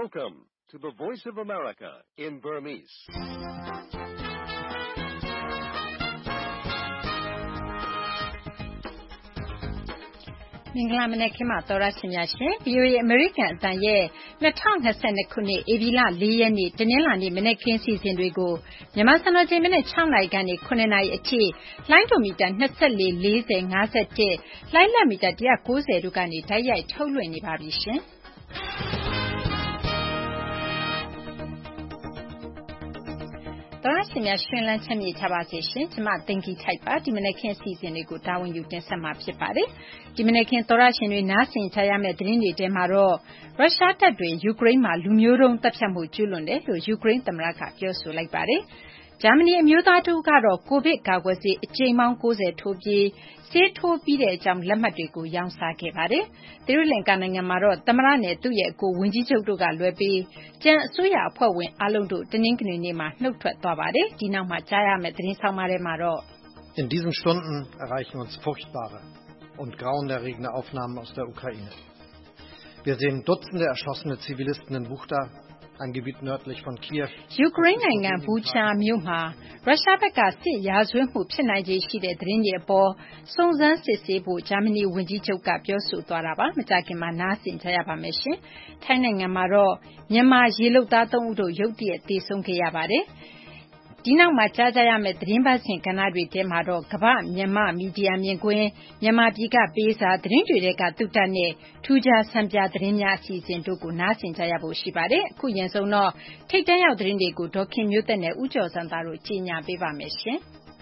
Welcome to the Voice of America in Burmese. ။မင်္ဂလာမနက်ခင်းပါသောရရှင်များရှင် VOA American အသံရဲ့2022ခုနှစ်ဧပြီလ4ရက်နေ့တနင်္လာနေ့မနက်ခင်းစီစဉ်တွေကိုမြန်မာစံတော်ချိန်မနေ့6နာရီကနေ9နာရီအထိလိုင်းဒိုမီတာ24 40 51လိုင်းလက်မီတာ190တို့ကနေတိုက်ရိုက်ထုတ်လွှင့်နေပါပြီရှင်။တော်ရရှင်များရှင်လန်းချမ်းမြေ့ချပါစေရှင်ကျမတင်ကြီးထိုက်ပါဒီမနေ့ခင်းစီစဉ်လေးကိုတာဝန်ယူတင်ဆက်မှာဖြစ်ပါတယ်ဒီမနေ့ခင်းတော်ရရှင်တွေနားဆင်ကြရမယ့်သတင်းတွေထဲမှာတော့ရုရှားတပ်တွေယူကရိန်းမှာလူမျိုးတုံးတပ်ဖြတ်မှုကျူးလွန်တယ်လို့ယူကရိန်းသမ္မတကပြောဆိုလိုက်ပါတယ်ဂျာမနီအမျိုးသားတို့ကတော့ကိုဗစ်ကာကွယ်ဆေးအကြိမ်ပေါင်း90ထိုးပြီးဆေးထိုးပြီးတဲ့အကြောင်းလက်မှတ်တွေကိုရောင်းစားခဲ့ပါတယ်။သီရိလင်္ကာနိုင်ငံမှာတော့သမ္မတနဲ့သူ့ရဲ့အကိုဝန်ကြီးချုပ်တို့ကလွဲပြီးကျန်အစိုးရအဖွဲ့ဝင်အားလုံးတို့တနင်္ဂနွေနေ့မှာနှုတ်ထွက်သွားပါတယ်။ဒီနောက်မှာကြားရမယ့်သတင်းဆောင်မထဲမှာတော့ In diesen Stunden erreichen uns furchtbare und grauenerregende Aufnahmen aus der Ukraine. Wir sehen Dutzende erschossene Zivilisten in Buchta, ein Gebiet nördlich von Kiew. ယူကရိန်းနိုင်ငံဘူချာမြို့မှာရုရှားဘက်ကစစ်ရာဇဝတ်မှုဖြစ်နိုင်ခြေရှိတဲ့သတင်းတွေအပေါ်စုံစမ်းစစ်ဆေးဖို့ဂျာမနီဝန်ကြီးချုပ်ကပြောဆိုသွားတာပါမကြခင်မှာနားဆင်ကြရပါမယ်ရှင်ထိုင်းနိုင်ငံမှာတော့မြန်မာရေလုပ်သား3ဦးတို့ရုတ်တရက်သေဆုံးခဲ့ရပါတယ်ဒီနောက်မှာကြားကြရမယ့်သတင်းပတ်စဉ်ကဏ္ဍတွေထဲမှာတော့ကမ္ဘာမြန်မာမီဒီယာမြင်ကွင်းမြန်မာပြည်ကပေးစာသတင်းတွေကတုတ်တက်နဲ့ထူးခြားဆန်းပြသတင်းများအစီအစဉ်တို့ကိုနားဆင်ကြရဖို့ရှိပါတယ်အခုရင်ဆုံးတော့ထိတ်တန့်ရောက်သတင်းတွေကိုဒေါခင်မျိုးသက်နဲ့ဦးကျော်စံသားတို့ကြီးညာပေးပါမယ်ရှင်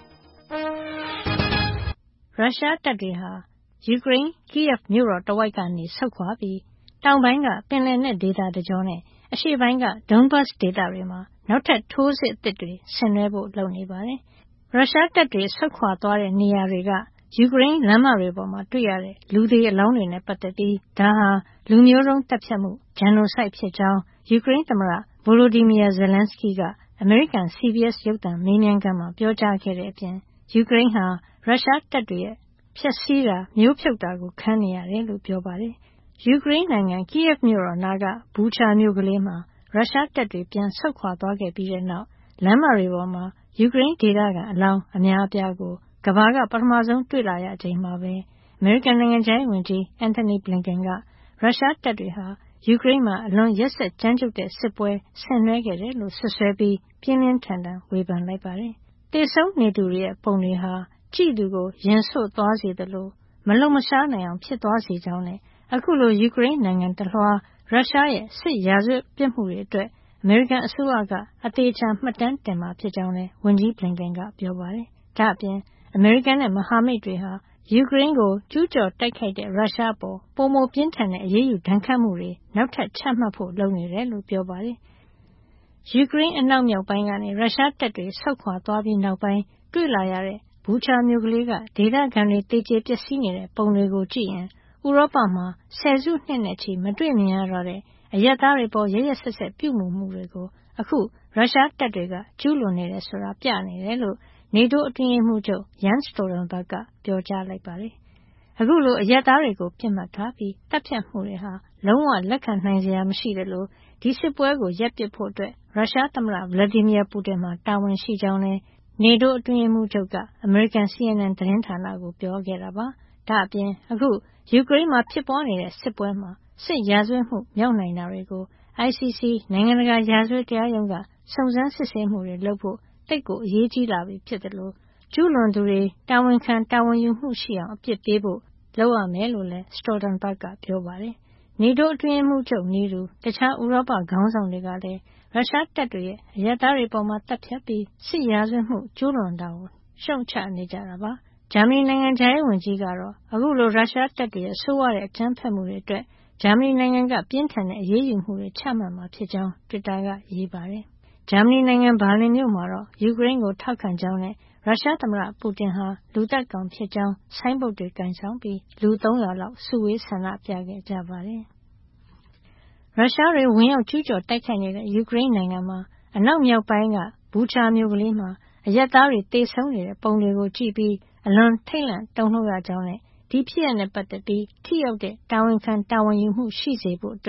ရုရှားတပ်တွေဟာယူကရိန်းကီယက်မြို့တော်တဝိုက်ကနေဆုတ်ခွာပြီးတောင်ပိုင်းကပင်လယ်နက်ဒေသတကြောနဲ့အရှေ့ပိုင်းကဒွန်ဘတ်ဒေသတွေမှာနောက်ထပ်ထိုးစစ်အသစ်တွေဆင်နွှဲဖို့လုပ်နေပါတယ်။ရုရှားတပ်တွေဆုတ်ခွာသွားတဲ့နေရာတွေကယူကရိန်းလမ်းမတွေပေါ်မှာတွေ့ရတဲ့လူသေအလောင်းတွေနဲ့ပတ်သက်ပြီးဒါဟာလူမျိုးတုံးတပ်ဖြတ်မှုဂျန်နိုဆိုက်ဖြစ်ကြောင်းယူကရိန်းသမ္မတဗိုလိုဒီမီယာဇယ်လန်စကီကအမေရိကန် CBS ရုပ်သံမေးမြန်းခန်းမှာပြောကြားခဲ့တဲ့အပြင်ယူကရိန်းဟာရုရှားတပ်တွေရဲ့ဖျက်ဆီးတာမျိုးဖြုတ်တာကိုခံနေရတယ်လို့ပြောပါတယ်။ယူကရိန်းနိုင်ငံကီယက်မြို့တော်နာကဘူချာမြို့ကလေးမှာရုရှားတပ်တွေပြန်ဆုတ်ခွာသွားခဲ့ပြီးတဲ့နောက်လမ်းမတွေပေါ်မှာယူကရိန်းဒေသခံအလောင်းအများအပြားကိုကမ္ဘာကပထမဆုံးတွေ့လာရချိန်မှာပဲအမေရိကန်နိုင်ငံခြားရေးဝန်ကြီးအန်ထိုနီဘလင်ကန်ကရုရှားတပ်တွေဟာယူကရိန်းမှာအလွန်ရက်စက်ကြမ်းကြုတ်တဲ့စစ်ပွဲဆင်နွှဲခဲ့တယ်လို့ဆွဆွဲပြီးပြင်းပြင်းထန်ထန်ဝေဖန်လိုက်ပါတယ်။သေဆုံးနေသူတွေရဲ့ပုံတွေဟာကြည့်သူကိုရင်ဆို့သွားစေတယ်လို့မလုံမရှားနိုင်အောင်ဖြစ်သွားစေကြောင်းနဲ့အခုလိုယူကရိန်းနိုင်ငံတလွှားရုရှားရဲ့စစ်ရာဇဝတ်ပြစ်မှုတွေအတွက်အမေရိကန်အစိုးရကအသေးချာမှတ်တမ်းတင်မှာဖြစ်ကြောင်းလည်းဝန်ကြီးဘလင်ကန်ကပြောပါတယ်။ဒါ့အပြင်အမေရိကန်နဲ့မဟာမိတ်တွေဟာယူကရိန်းကိုကျူးကျော်တိုက်ခိုက်တဲ့ရုရှားပေါ်ပိုမိုပြင်းထန်တဲ့အရေးယူဒဏ်ခတ်မှုတွေနောက်ထပ်ချမှတ်ဖို့လုပ်နေတယ်လို့ပြောပါတယ်။ယူကရိန်းအနောက်မြောက်ပိုင်းကနေရုရှားတပ်တွေဆုတ်ခွာသွားပြီးနောက်ပိုင်းတွေ့လာရတဲ့ဘူချာမြို့ကလေးကဒေသခံတွေတေကျေပျက်စီးနေတဲ့ပုံတွေကိုကြည့်ရင်ဥရောပမှာဆယ်စုနှစ်နဲ့ချီမတွေ့မြင်ရတော့တဲ့အရပ်သားတွေပေါ်ရက်ရက်စက်စက်ပြုမှုမှုတွေကိုအခုရုရှားတပ်တွေကကျူးလွန်နေတယ်ဆိုတာပြနေတယ်လို့နေတိုးအတွင်းရေးမှူးချုပ်ယန်စတိုလန်ဘတ်ကပြောကြားလိုက်ပါတယ်။အခုလိုအရပ်သားတွေကိုပြစ်မှတ်ထားပြီးတပ်ဖြတ်မှုတွေဟာလုံးဝလက်ခံနိုင်စရာမရှိတယ်လို့ဒီစစ်ပွဲကိုရပ်ပစ်ဖို့အတွက်ရုရှားသမ္မတဗလာဒီမီယာပူတင်မှာတာဝန်ရှိကြောင်းနဲ့နေတိုးအတွင်းရေးမှူးချုပ်ကအမေရိကန် CNN သတင်းဌာနကိုပြောခဲ့တာပါ။ဒါ့အပြင်အခုယူကရိန်းမှာဖြစ်ပွားနေတဲ့စစ်ပွဲမှာစစ်ရာဇဝတ်မှုမြောက်နိုင်တာတွေကို ICC နိုင်ငံတကာရာဇဝတ်တရားရုံးကစုံစမ်းစစ်ဆေးမှုတွေလုပ်ဖို့တိတ်ကိုအရေးကြီးလာပြီဖြစ်တယ်လို့ကျူးလွန်သူတွေတာဝန်ခံတာဝန်ယူမှုရှိအောင်အပြစ်ပေးဖို့လုပ်ရမယ်လို့လည်းစတိုလန်ဘတ်ကပြောပါတယ်။နေတိုးအတွင်းရေးမှူးချုပ်နည်းတူတခြားဥရောပခေါင်းဆောင်တွေကလည်းရုရှားတပ်တွေရဲ့အရပ်သားတွေပေါ်မှာတပ်ဖြတ်ပြီးစစ်ရာဇဝတ်မှုကျူးလွန်တာကိုရှုတ်ချနေကြတာပါ။ဂျာမနီနိုင်ငံခြားရေးဝန်ကြီးကတော့အခုလိုရုရှားတပ်တွေရဲ့ဆိုးဝါးတဲ့အကြမ်းဖက်မှုတွေအတွက်ဂျာမနီနိုင်ငံကပြင်းထန်တဲ့အရေးယူမှုတွေချမှတ်မှာဖြစ်ကြောင်းတွစ်တာကရေးပါတယ်။ဂျာမနီနိုင်ငံဘာလင်မြို့မှာတော့ယူကရိန်းကိုထောက်ခံကြောင်းနဲ့ရုရှားသမ္မတပူတင်ဟာလူသတ်ကောင်ဖြစ်ကြောင်းဆိုင်းဘုတ်တွေကင်ဆောင်ပြီးလူ300လောက်စုဝေးဆန္ဒပြခဲ့ကြပါတယ်။ရုရှားတွေဝင်ရောက်ကျူးကျော်တိုက်ခိုက်နေတဲ့ယူကရိန်းနိုင်ငံမှာအနောက်မြောက်ပိုင်းကဘူချာမြို့ကလေးမှာအရပ်သားတွေသေဆုံးနေတဲ့ပုံတွေကိုကြည့်ပြီးအလွန်ထိတ်လန့်တုန်လှုပ်ရကြောင်းနဲ့ဒီဖြစ်ရပ်နဲ့ပတ်သက်ပြီးထိရောက်တဲ့တာဝန်ခံတာဝန်ယူမှုရှိစေဖို့အတွက်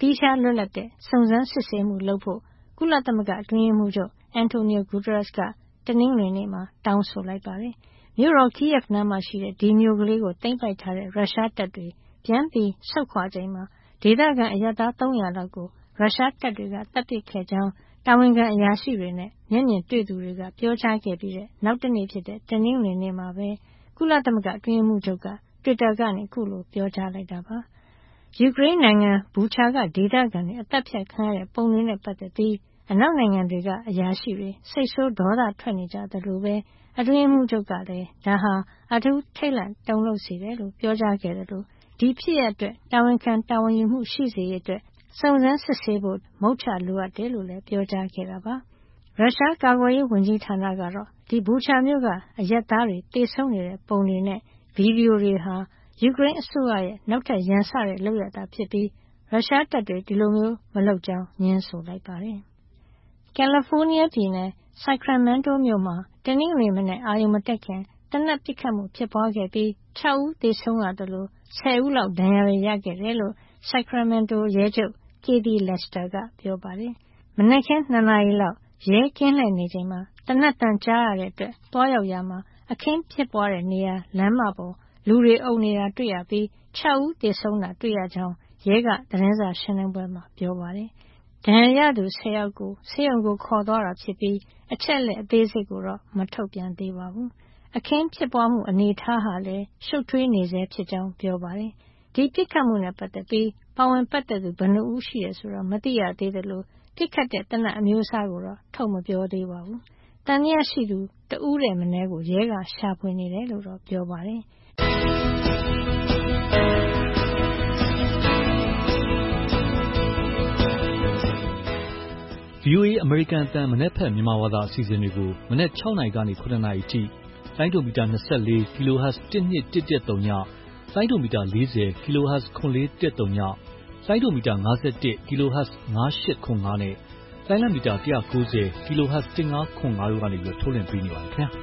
သီးခြားလွတ်လပ်တဲ့စုံစမ်းစစ်ဆေးမှုလုပ်ဖို့ကုလသမဂ္ဂအတွင်းရေးမှူးချုပ် Antonio Guterres ကတနင်္ဂနွေနေ့မှာတောင်းဆိုလိုက်ပါတယ်။မြို့တော် Kyiv နားမှာရှိတဲ့ဒီမြို့ကလေးကိုသိမ်းပိုက်ထားတဲ့ရုရှားတပ်တွေပြန်ပြီးဆုတ်ခွာချိန်မှာဒေသခံအရပ်သား300လောက်ကိုရုရှားတပ်တွေကတပ်ပစ်ခဲ့ကြောင်းတာဝန်ခံအရာရှိတွေနဲ့မျက်မြင်တွေ့သူတွေကပြောကြားခဲ့ပြီးတဲ့နောက်တနေ့ဖြစ်တဲ့တနင်္ဂနွေနေ့မှာပဲကုလသမဂ္ဂအတွင်းရေးမှူးချုပ်က Twitter ကနေအခုလိုပြောကြားလိုက်တာပါ။ယူကရိန်းနိုင်ငံဘူချာကဒေသခံတွေအသက်ဖြတ်ခံရတဲ့ပုံတွေနဲ့ပတ်သက်ပြီးအနောက်နိုင်ငံတွေကအရာရှိတွေစိတ်ဆိုးဒေါသထွက်နေကြသလိုပဲအတွင်းရေးမှူးချုပ်ကလည်းဒါဟာအထူးထိတ်လန့်တုန်လှုပ်စေတယ်လို့ပြောကြားခဲ့တယ်လို့ဒီဖြစ်ရပ်အတွက်တာဝန်ခံတာဝန်ယူမှုရှိစေရေးအတွက်စုံစမ်းစစ်ဆေးဖို့မုတ်ချလိုအပ်တယ်လို့လည်းပြောကြားခဲ့တာပါ။ရုရှားကာကွယ်ရေးဝန်ကြီးဌာနကတော့ဒီဘူချာမြို့ကအရပ်သားတွေတေဆုံးနေတဲ့ပုံတွေနဲ့ဗီဒီယိုတွေဟာယူကရိန်းအစိုးရရဲ့နောက်ထပ်ရန်စတဲ့လုပ်ရတာဖြစ်ပြီးရုရှားတပ်တွေဒီလိုမျိုးမလုပ်ကြောင်းညင်းဆိုလိုက်ပါတယ်။ကယ်လီဖိုးနီးယားပြည်နယ်ဆိုင်ခရမန်တိုမြို့မှာတနင်္ဂနွေမနက်အာရုံမတက်ခင်သေနတ်ပစ်ခတ်မှုဖြစ်ပွားခဲ့ပြီး6ဦးသေဆုံးရသလို10ဦးလောက်ဒဏ်ရာတွေရခဲ့တယ်လို့ဆိုင်ခရမန်တိုရဲချုပ် Kathy Lester ကပြောပါတယ်။မနက်ခင်း2 နာရီလောက်ရဲကင်းလှည့်နေချိန်မှာသေနတ်သံကြားရတဲ့အတွက်သွားရောက်ရမှာအခင်းဖြစ်ပွားတဲ့နေရာလမ်းမပေါ်လူတွေအုံနေတာတွေ့ရပြီး6ဦးသေဆုံးတာတွေ့ရကြောင်းရဲကသတင်းစာရှင်းလင်းပွဲမှာပြောပါတယ်။ဒဏ်ရာရသူ10ယောက်ကိုဆေးရုံကိုခေါ်သွားတာဖြစ်ပြီးအချက်အလက်အသေးစိတ်ကိုတော့မထုတ်ပြန်သေးပါဘူး။အခင်းဖြစ်ပွားမှုအနေအထားဟာလည်းရှုပ်ထွေးနေဆဲဖြစ်ကြောင်းပြောပါတယ်။ဒီပစ်ခတ်မှုနဲ့ပတ်သက်ပြီးပါဝင်ပတ်သက်သူဘယ်နှဦးရှိတယ်ဆိုတာမသိရသေးသလိုပစ်ခတ်တဲ့သေနတ်အမျိုးအစားကိုတော့ထုတ်မပြောသေးပါဘူး။သံသယရှိသူတဦးတည်းမနည်းကိုရဲကရှာဖွေနေတယ်လို့တော့ပြောပါတယ်။ VOA အမေရိကန်အသံမနက်ဖြန်မြန်မာဘာသာအစီအစဉ်တွေကိုမနက်6နာရီကနေ9နာရီအထိလိုင်းဒိုမီတာ24 kHz 12113ညလိုင်းဒိုမီတာ40 kHz 9413ညလိုင်းဒိုမီတာ51 kHz 9805နဲ့လိုင်းလံမီတာ190 kHz 1505တို့ကနေထုတ်လွှင့်ပေးနေပါတယ်ခင်ဗျာ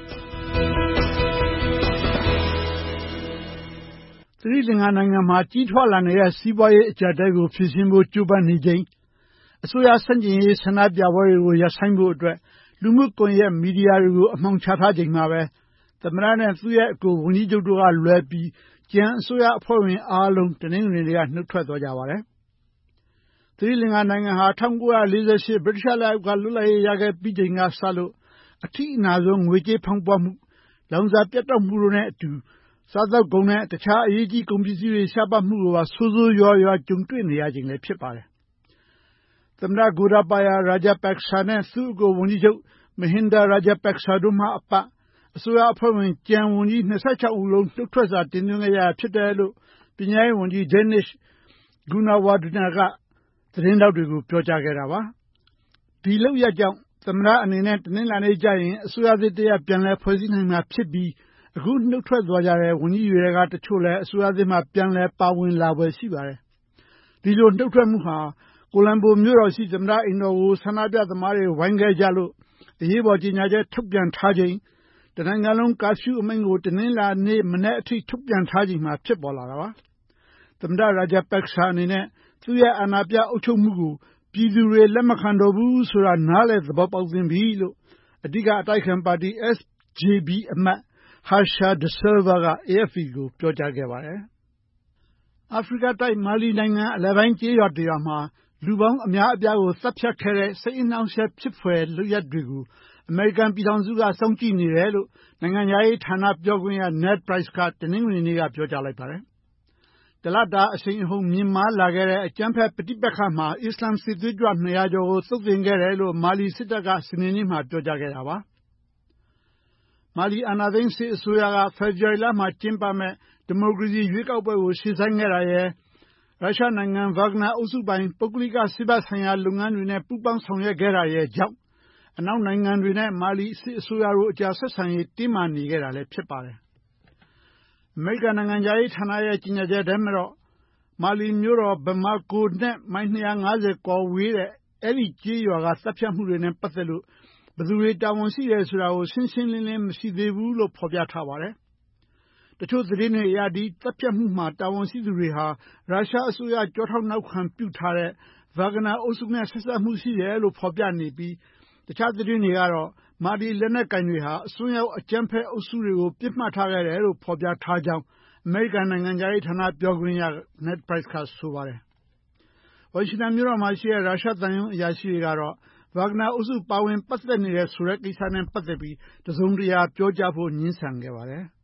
သီရိလင်္ကာနိုင်ငံမှာကြီးထွားလာနေတဲ့စီးပွားရေးအကျပ်အတည်းကိုဖြေရှင်းဖို့ကြိုးပမ်းနေချိန်အစိုးရဆန့်ကျင်ရေးဆန္ဒပြပွဲတွေကိုရပ်ဆိုင်းဖို့အတွက်လူမှုကွန်ရက်မီဒီယာတွေကိုအမှောင်ချထားချိန်မှာပဲသမ္မတနဲ့သူ့ရဲ့အကိုဝန်ကြီးချုပ်တို့ကလွဲပြီးကျန်အစိုးရအဖွဲ့ဝင်အားလုံးတနင်္ဂနွေနေ့ကနှုတ်ထွက်သွားကြပါတယ်။သီရိလင်္ကာနိုင်ငံဟာ1948ဗြိတိသျှလက်အောက်ကလွတ်လပ်ရေးရခဲ့ပြီးချိန်ကစလို့အထိအနာဆုံးငွေကြေးဖောင်းပွမှုလောင်စာပြတ်တောက်မှုတို့နဲ့အတူစားသောက်ကုန်နဲ့တခြားအရေးကြီးကုန်ပစ္စည်းတွေရှားပါးမှုကိုပါဆိုးဆိုးရွားရွားကြုံတွေ့နေရခြင်းလည်းဖြစ်ပါတယ်။သမ္မတ Gotabaya Rajapaksa နဲ့သူ့အကိုဝန်ကြီးချုပ် Mahinda Rajapaksa တို့မှအပအစိုးရအဖွဲ့ဝင်ကျန်ဝန်ကြီး26ဦးလုံးနှုတ်ထွက်စာတင်သွင်းခဲ့ရဖြစ်တယ်လို့ပညာရေးဝန်ကြီး Dinesh Gunawardena ကသတင်းတောက်တွေကိုပြောကြားခဲ့တာပါ။ဒီလောက်ရကြောင့်သမ္မတအနေနဲ့တနင်္လာနေ့ကျရင်အစိုးရသစ်တရပ်ပြန်လည်ဖွဲ့စည်းနိုင်မှာဖြစ်ပြီးအခုနှုတ်ထွက်သွားကြတဲ့ဝန်ကြီးတွေကတချို့လည်းအစိုးရသစ်မှပြန်လည်ပါဝင်လာပွဲရှိပါတယ်။ဒီလိုနှုတ်ထွက်မှုဟာကိုလံဘိုမြို့တော်ရှိသမ္မတအိမ်တော်ကိုဆန္ဒပြသမားတွေဝိုင်းခဲ့ကြလို့အရေးပေါ်ကြေညာချက်ထုတ်ပြန်ထားချိန်တနိုင်ငံလုံးကာဖျူးအမိန့်ကိုတနင်္လာနေ့မနေ့အထိထုတ်ပြန်ထားချိန်မှာဖြစ်ပေါ်လာတာပါ။သမ္မတ Rajapaksa အနေနဲ့သူ့ရဲ့အာဏာပြအုပ်ချုပ်မှုကိုပြည်သူတွေလက်မခံတော့ဘူးဆိုတာနားလည်သဘောပေါက်သင့်ပြီလို့အဓိကအတိုက်ခံပါတီ SJB အမတ် Harsha De Silva က AFP ကိုပြောကြားခဲ့ပါတယ်။အာဖရိကတိုက်မာလီနိုင်ငံအလယ်ပိုင်းကျေးရွာတရွာမှာလူပေါင်းအများအပြားကိုသတ်ဖြတ်ခဲ့တဲ့စိတ်အနှောင့်အယှက်ဖြစ်ဖွယ်လုပ်ရပ်တွေကိုအမေရိကန်ပြည်ထောင်စုကစောင့်ကြည့်နေတယ်လို့နိုင်ငံခြားရေးဌာနပြောခွင့်ရ Ned Price ကတနင်္ဂနွေနေ့ကပြောကြားလိုက်ပါတယ်။တလတာအရှိန်အဟုန်မြင့်မားလာခဲ့တဲ့အကြမ်းဖက်ပဋိပက္ခမှာအစ္စလာမ်စစ်သွေးကြွ200ကျော်ကိုသုတ်သင်ခဲ့တယ်လို့မာလီစစ်တပ်ကစနေနေ့မှာပြောကြားခဲ့တာပါ။မာလီအာဏာသိမ်းစစ်အစိုးရကဖေဖော်ဝါရီလမှာကျင်းပမဲ့ဒီမိုကရေစီရွေးကောက်ပွဲကိုရှေ့ဆိုင်းခဲ့တာရဲ့ရုရှားနိုင်ငံဝဂနာအုပ်စုပိုင်ပုဂ္ဂလိကစစ်ဘက်ဆိုင်ရာလုပ်ငန်းတွေနဲ့ပူးပေါင်းဆောင်ရွက်ခဲ့တာရဲ့ကြောင့်အနောက်နိုင်ငံတွေနဲ့မာလီစစ်အစိုးရတို့အကြားဆက်ဆံရေးတင်းမာနေခဲ့တာလည်းဖြစ်ပါတယ်။အမေရိကန်နိုင်ငံခြားရေးဌာနရဲ့ကြီးညာချက်ထဲမှာတော့မာလီမြို့တော်ဘမာကိုနဲ့မိုင်250ကွာဝေးတဲ့အဲ့ဒီကျေးရွာကတပ်ဖြတ်မှုတွေနဲ့ပတ်သက်လို့ဘယ်သူတွေတာဝန်ရှိတယ်ဆိုတာကိုရှင်းရှင်းလင်းလင်းမရှိသေးဘူးလို့ဖော်ပြထားပါတယ်။တချို့သတင်းတွေအရဒီတပ်ဖြတ်မှုမှာတာဝန်ရှိသူတွေဟာရုရှားအစိုးရကြောထောက်နောက်ခံပြုထားတဲ့ Wagner အုပ်စုနဲ့ဆက်စပ်မှုရှိတယ်လို့ဖော်ပြနေပြီးတခြားသတင်းတွေကတော့မာဒီလက်နက်ကင်တွေဟာအစွန်းရောက်အကြမ်းဖက်အုပ်စုတွေကိုပြစ်မှတ်ထားခဲ့တယ်လို့ဖော်ပြထားကြောင်းအမေရိကန်နိုင်ငံသားရေးဌာနပြောခွင့်ရ Ned Price ကဆိုပါတယ်။ဝါရှင်တန်မြို့တော်မှာရှိတဲ့ရုရှားသံရုံးအရာရှိတွေကတော့ Wagner အုပ်စုပါဝင်ပတ်သက်နေတဲ့ဆိုတဲ့ကိစ္စနဲ့ပတ်သက်ပြီးတစုံတရာပြောကြားဖို့ငြင်းဆန်ခဲ့ပါတယ်။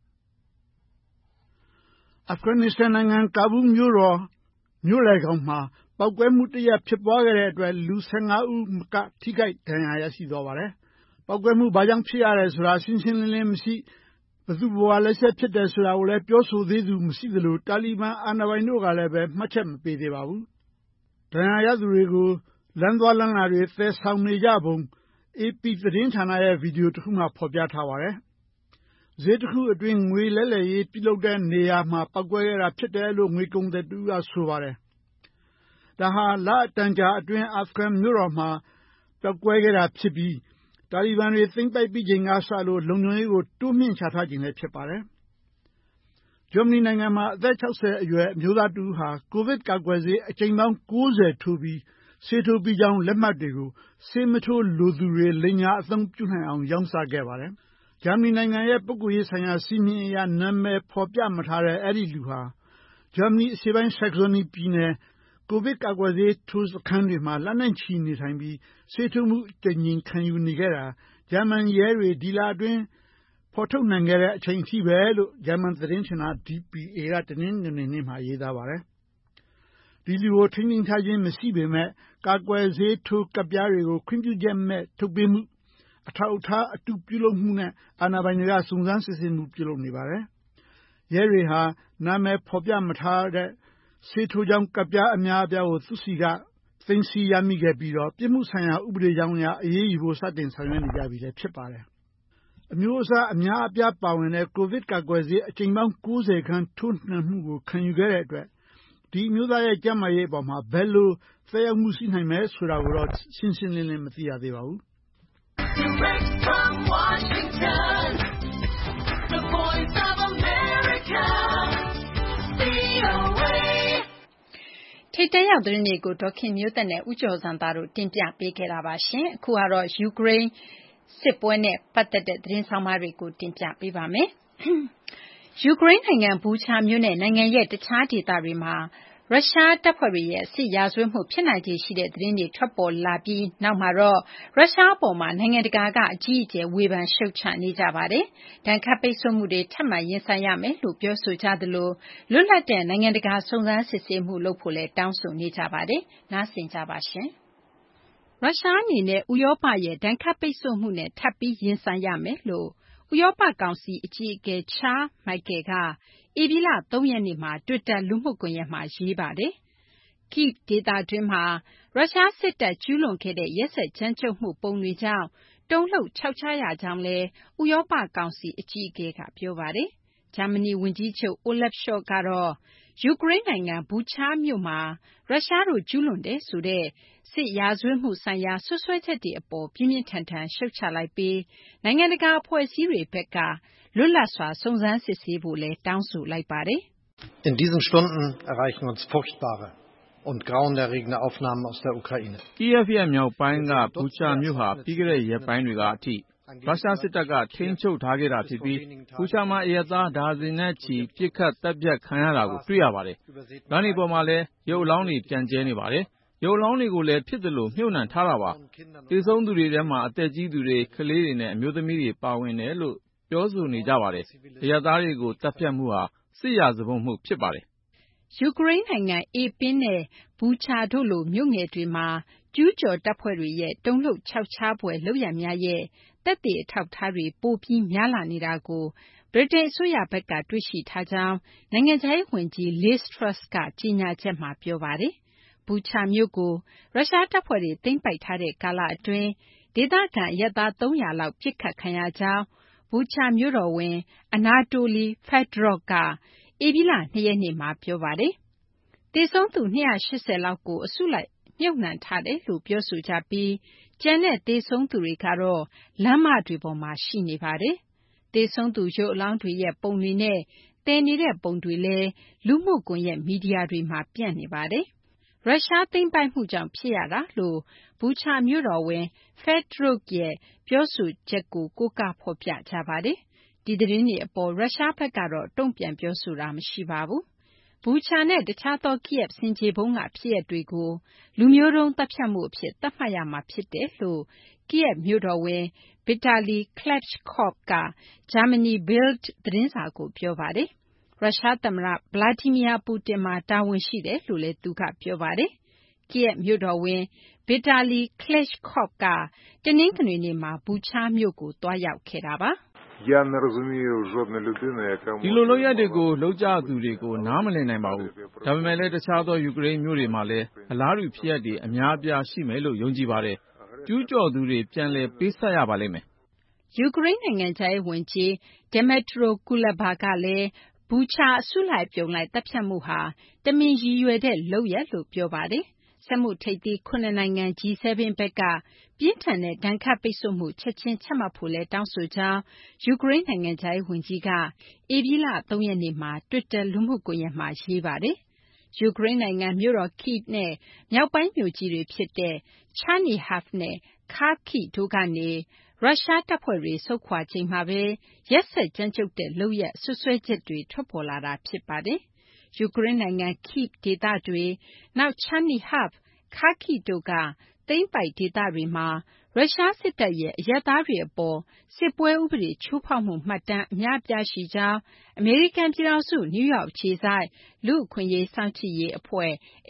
အာဖဂန်နစ္စတန်နိုင်ငံကာဘူးမြို့တော်မြို့လယ်ခေါင်မှာပောက်ကွဲမှုတစ်ရပ်ဖြစ်ပွားခဲ့တဲ့အတွက်လူ15ဦးကထိခိုက်ဒဏ်ရာရရှိသွားပါတယ်။ပောက်ကွဲမှုဘာကြောင့်ဖြစ်ရတယ်ဆိုတာရှင်းရှင်းလင်းလင်းမရှိဘယ်သူဘဝလက်ချက်ဖြစ်တယ်ဆိုတာကိုလည်းပြောဆိုသေးသူမရှိသလိုတာလီဘန်အာဏာပိုင်တို့ကလည်းပဲမှတ်ချက်မပေးသေးပါဘူး။ဒဏ်ရာရသူတွေကိုလမ်းသွားလမ်းလာတွေသယ်ဆောင်နေကြပုံ AP သတင်းဌာနရဲ့ဗီဒီယိုတစ်ခုမှဖော်ပြထားပါတယ်။ဈေးတစ်ခုအတွင်းငွေလဲလှယ်ရေးပြုလုပ်တဲ့နေရာမှာပောက်ကွဲခဲ့တာဖြစ်တယ်လို့ငွေကုန်တဲ့သူကဆိုပါတယ်။ဒါဟာလအတန်ကြာအတွင်းအာဖဂန်မြို့တော်မှာပောက်ကွဲခဲ့တာဖြစ်ပြီးတာလီဘန်တွေသိမ်းပိုက်ပြီးချိန်ကစလို့လုံခြုံရေးကိုတိုးမြှင့်ချထားခြင်းလည်းဖြစ်ပါတယ်။ဂျာမနီနိုင်ငံမှာအသက်60အရွယ်အမျိုးသားတူဟာကိုဗစ်ကာကွယ်ဆေးအကြိမ်ပေါင်း90ထိုးပြီးဆေးထိုးပြီးကြောင်းလက်မှတ်တွေကိုဆေးမထိုးလိုသူတွေလိမ်ညာအသုံးပြုနိုင်အောင်ရောင်းစားခဲ့ပါတယ်။ဂျာမနီနိုင်ငံရဲ့ပုဂ္ဂိုလ်ရေးဆိုင်ရာစီမံအရာနာမည်ဖော်ပြမထားတဲ့အဲ့ဒီလူဟာဂျာမနီအရှေ့ပိုင်းဆက်ဇိုနီပြည်နယ်ကိုဗစ်ကာကွယ်ဆေးထိုးစခန်းတွေမှာလက်နက်ချီနေထိုင်ပြီးဆေးထိုးမှုအကြိမ်ကြိမ်ခံယူနေခဲ့တာဂျာမန်ရဲတွေဒီလအတွင်းဖော်ထုတ်နိုင်ခဲ့တဲ့အချိန်အထိပဲလို့ဂျာမန်သတင်းဌာန DPA ကတနင်္ဂနွေနေ့မှာရေးသားပါတယ်။ဒီလူကိုထိန်းသိမ်းထားခြင်းမရှိပေမဲ့ကာကွယ်ဆေးထိုးကပ်ပြားတွေကိုခွင့်ပြုချက်မဲ့ထုတ်ပေးမှုအထောက်အထားအတုပြုလုပ်မှုနဲ့အာဏာပိုင်တွေကစုံစမ်းစစ်ဆေးမှုပြုလုပ်နေပါတယ်။ရဲတွေဟာနာမည်ဖော်ပြမထားတဲ့ဆေးထိုးကြောင်းကပ်ပြားအများအပြားကိုသူစီကသိမ်းဆည်းရမိခဲ့ပြီးတော့ပြစ်မှုဆိုင်ရာဥပဒေကြောင်းအရအရေးယူဖို့စတင်ဆောင်ရွက်နေကြပြီလည်းဖြစ်ပါတယ်။အမျိုးအစားအများအပြားပါဝင်တဲ့ကိုဗစ်ကာကွယ်ဆေးအကြိမ်ပေါင်း90ခန်းထိုးနှံမှုကိုခံယူခဲ့တဲ့အတွက်ဒီအမျိုးသားရဲ့ကျန်းမာရေးအပေါ်မှာဘယ်လိုသက်ရောက်မှုရှိနိုင်မယ်ဆိုတာကိုတော့ရှင်းရှင်းလင်းလင်းမသိရသေးပါဘူး။ Direct from Washington, the voice of America, VOA. ထိပ်တန်းရောက်သတင်းတွေကိုဒေါ်ခင်မျိုးသက်နဲ့ဦးကျော်ဇံသာတို့တင်ပြပေးခဲ့တာပါရှင်။အခုကတော့ယူကရိန်းစစ်ပွဲနဲ့ပတ်သက်တဲ့သတင်းဆောင်မတွေကိုတင်ပြပေးပါမယ်။ယူကရိန်းနိုင်ငံဘူချာမြို့နဲ့နိုင်ငံရဲ့တခြားဒေသတွေမှာရုရှားတပ်ဖွဲ့တွေရဲ့စစ်ရာဇဝတ်မှုဖြစ်နိုင်ခြေရှိတဲ့သတင်းတွေထွက်ပေါ်လာပြီးနောက်မှာတော့ရုရှားအပေါ်မှာနိုင်ငံတကာကအကြီးအကျယ်ဝေဖန်ရှုတ်ချနေကြပါတယ်။ဒဏ်ခတ်ပိတ်ဆို့မှုတွေထပ်မံရင်ဆိုင်ရမယ်လို့ပြောဆိုကြသလိုလွတ်လပ်တဲ့နိုင်ငံတကာစုံစမ်းစစ်ဆေးမှုလုပ်ဖို့လည်းတောင်းဆိုနေကြပါတယ်။နားဆင်ကြပါရှင်။ရုရှားအနေနဲ့ဥရောပရဲ့ဒဏ်ခတ်ပိတ်ဆို့မှုနဲ့ထပ်ပြီးရင်ဆိုင်ရမယ်လို့ဥရောပကောင်စီအကြီးအကဲချားမိုက်ကယ်ကဧပြီလ3ရက်နေ့မှာတွစ်တာလူမှုကွန်ရက်မှာရေးပါတယ်။ Kyiv ဒေသတွင်းမှာရုရှားစစ်တပ်ကျူးလွန်ခဲ့တဲ့ရက်စက်ကြမ်းကြုတ်မှုပုံတွေကြောင့်တုန်လှုပ်ခြောက်ခြားရကြောင်းလည်းဥရောပကောင်စီအကြီးအကဲကပြောပါတယ်။ဂျာမနီဝန်ကြီးချုပ် Olaf Scholz ကတော့ယူကရိန်းနိုင်ငံဘူချာမြို့မှာရုရှားတို့ကျူးလွန်တယ်ဆိုတဲ့စစ်ရာဇဝတ်မှုဆိုင်ရာစွပ်စွဲချက်တွေအပေါ်ပြင်းပြင်းထန်ထန်ရှုတ်ချလိုက်ပြီးနိုင်ငံတကာအဖွဲ့အစည်းတွေဘက်ကလွတ်လပ်စွာစုံစမ်းစစ်ဆေးဖို့လည်းတောင်းဆိုလိုက်ပါတယ်။ In diesen Stunden erreichen uns furchtbare und grauenerregende Aufnahmen aus der Ukraine. Kiev ရဲ့မြောက်ပိုင်းကဘူချာမြို့ဟာပြီးခဲ့တဲ့ရက်ပိုင်းတွေကအထိရုရှားစစ်တပ်ကထိန်းချုပ်ထားခဲ့တာဖြစ်ပြီးဘူချာမှာအရပ်သားဒါဇင်နဲ့ချီပြစ်ခတ်တပ်ဖြတ်ခံရတာကိုတွေ့ရပါတယ်။လမ်းတွေပေါ်မှာလည်းရုပ်အလောင်းတွေပြန့်ကျဲနေပါတယ်။ရုပ်အလောင်းတွေကိုလည်းဖြစ်သလိုမြှုပ်နှံထားတာပါ။သေဆုံးသူတွေထဲမှာအသက်ကြီးသူတွေကလေးတွေနဲ့အမျိုးသမီးတွေပါဝင်တယ်လို့ပြောဆိုနေကြပါတယ်။အရပ်သားတွေကိုတပ်ဖြတ်မှုဟာစစ်ရာဇဝတ်မှုဖြစ်ပါတယ်။ယူကရိန်းနိုင်ငံအေပင်းနဲ့ဘူချာတို့လိုမြို့ငယ်တွေမှာကျူးကျော်တပ်ဖွဲ့တွေရဲ့တုန်လှုပ်ခြောက်ခြားဖွယ်လုပ်ရပ်များရဲ့သက်သေအထောက်အထားတွေပိုပြီးများလာနေတာကိုဗြိတိန်အစိုးရဘက်ကတွေ့ရှိထားကြောင်းနိုင်ငံခြားရေးဝန်ကြီး Liz Truss ကကြေညာချက်မှာပြောပါတယ်။ဘူချာမြို့ကိုရုရှားတပ်ဖွဲ့တွေသိမ်းပိုက်ထားတဲ့ကာလအတွင်းဒေသခံအရပ်သား300လောက်ပစ်ခတ်ခံရကြောင်းဘူချာမြို့တော်ဝန် Anatoly Fedoruk ကဧပြီလ2ရက်နေ့မှာပြောပါတယ်။သေဆုံးသူ280လောက်ကိုအစုလိုက်မြှုပ်နှံထားတယ်လို့ပြောဆိုကြပြီးကျန်တဲ့သေဆုံးသူတွေကတော့လမ်းမတွေပေါ်မှာရှိနေပါတယ်။သေဆုံးသူရုပ်အလောင်းတွေရဲ့ပုံတွေနဲ့သယ်နေတဲ့ပုံတွေလည်းလူမှုကွန်ရက်မီဒီယာတွေမှာပြန့်နေပါတယ်။ရုရှားသိမ်းပိုက်မှုကြောင့်ဖြစ်ရတာလို့ဘူချာမြို့တော်ဝန် Fedoruk ရဲ့ပြောဆိုချက်ကိုကိုးကားဖော်ပြကြပါတယ်။ဒီသတင်းတွေအပေါ်ရုရှားဘက်ကတော့တုံ့ပြန်ပြောဆိုတာမရှိပါဘူး။ဘူချာနဲ့တခြားသော Kyiv ဆင်ခြေဖုံးကဖြစ်ရပ်တွေကိုလူမျိုးတုံးသတ်ဖြတ်မှုအဖြစ်သတ်မှတ်ရမှာဖြစ်တယ်လို့ Kyiv မြို့တော်ဝန် Vitali Klitschko ကဂျာမနီ Bild သတင်းစာကိုပြောပါတယ်။ရုရှားသမ္မတ Vladimir Putin မှာတာဝန်ရှိတယ်လို့လည်းသူကပြောပါတယ်။ Kyiv မြို့တော်ဝန် Vitali Klitschko ကတနင်္ဂနွေနေ့မှာဘူချာမြို့ကိုသွားရောက်ခဲ့တာပါ။ဒီလိုလုပ်ရပ်တွေကိုလုပ်ကြသူတွေကိုနားမလည်နိုင်ပါဘူး။ဒါပေမဲ့လည်းတခြားသောယူကရိန်းမြို့တွေမှာလည်းအလားတူဖြစ်ရပ်တွေအများအပြားရှိမယ်လို့ယုံကြည်ပါတယ်။ကျူးကျော်သူတွေပြန်လည်ပေးဆပ်ရပါလိမ့်မယ်။ယူကရိန်းနိုင်ငံခြားရေးဝန်ကြီး Dmytro Kuleba ကလည်းဘူချာအစုလိုက်အပြုံလိုက်သတ်ဖြတ်မှုဟာတမင်ရည်ရွယ်တဲ့လုပ်ရပ်လို့ပြောပါတယ်။စက်မှုထိပ်သီး7နိုင်ငံ G7 ဘက်ကပြင်းထန်တဲ့ဒဏ်ခတ်ပိတ်ဆို့မှုချက်ချင်းချမှတ်ဖို့လည်းတောင်းဆိုကြောင်းယူကရိန်းနိုင်ငံခြားရေးဝန်ကြီးကဧပြီလ3ရက်နေ့မှာတွစ်တာလူမှုကွန်ရက်မှာရေးပါတယ်။ယူကရိန်းနိုင်ငံမြို့တော် Kyiv နဲ့မြောက်ပိုင်းမြို့ကြီးတွေဖြစ်တဲ့ Chernihiv နဲ့ Kharkiv တို့ကနေရုရှားတပ်ဖွဲ့တွေဆုတ်ခွာချိန်မှာပဲရက်စက်ကြမ်းကြုတ်တဲ့လုပ်ရပ်စွပ်စွဲချက်တွေထွက်ပေါ်လာတာဖြစ်ပါတယ်။ယူကရိန်းနိုင်ငံ Kyiv ဒေသတွေနောက် Chernihiv, Kharkiv တို့ကသိမ်းပိုက်ဒေသတွေမှာရုရှားစစ်တပ်ရဲ့အရပ်သားတွေအပေါ်စစ်ပွဲဥပဒေချိုးဖောက်မှုမှတ်တမ်းအများအပြားရှိကြောင်းအမေရိကန်ပြည်ထောင်စုနယူးယောက်အခြေစိုက်လူ့အခွင့်အရေးစောင့်ကြည့်ရေးအဖွဲ့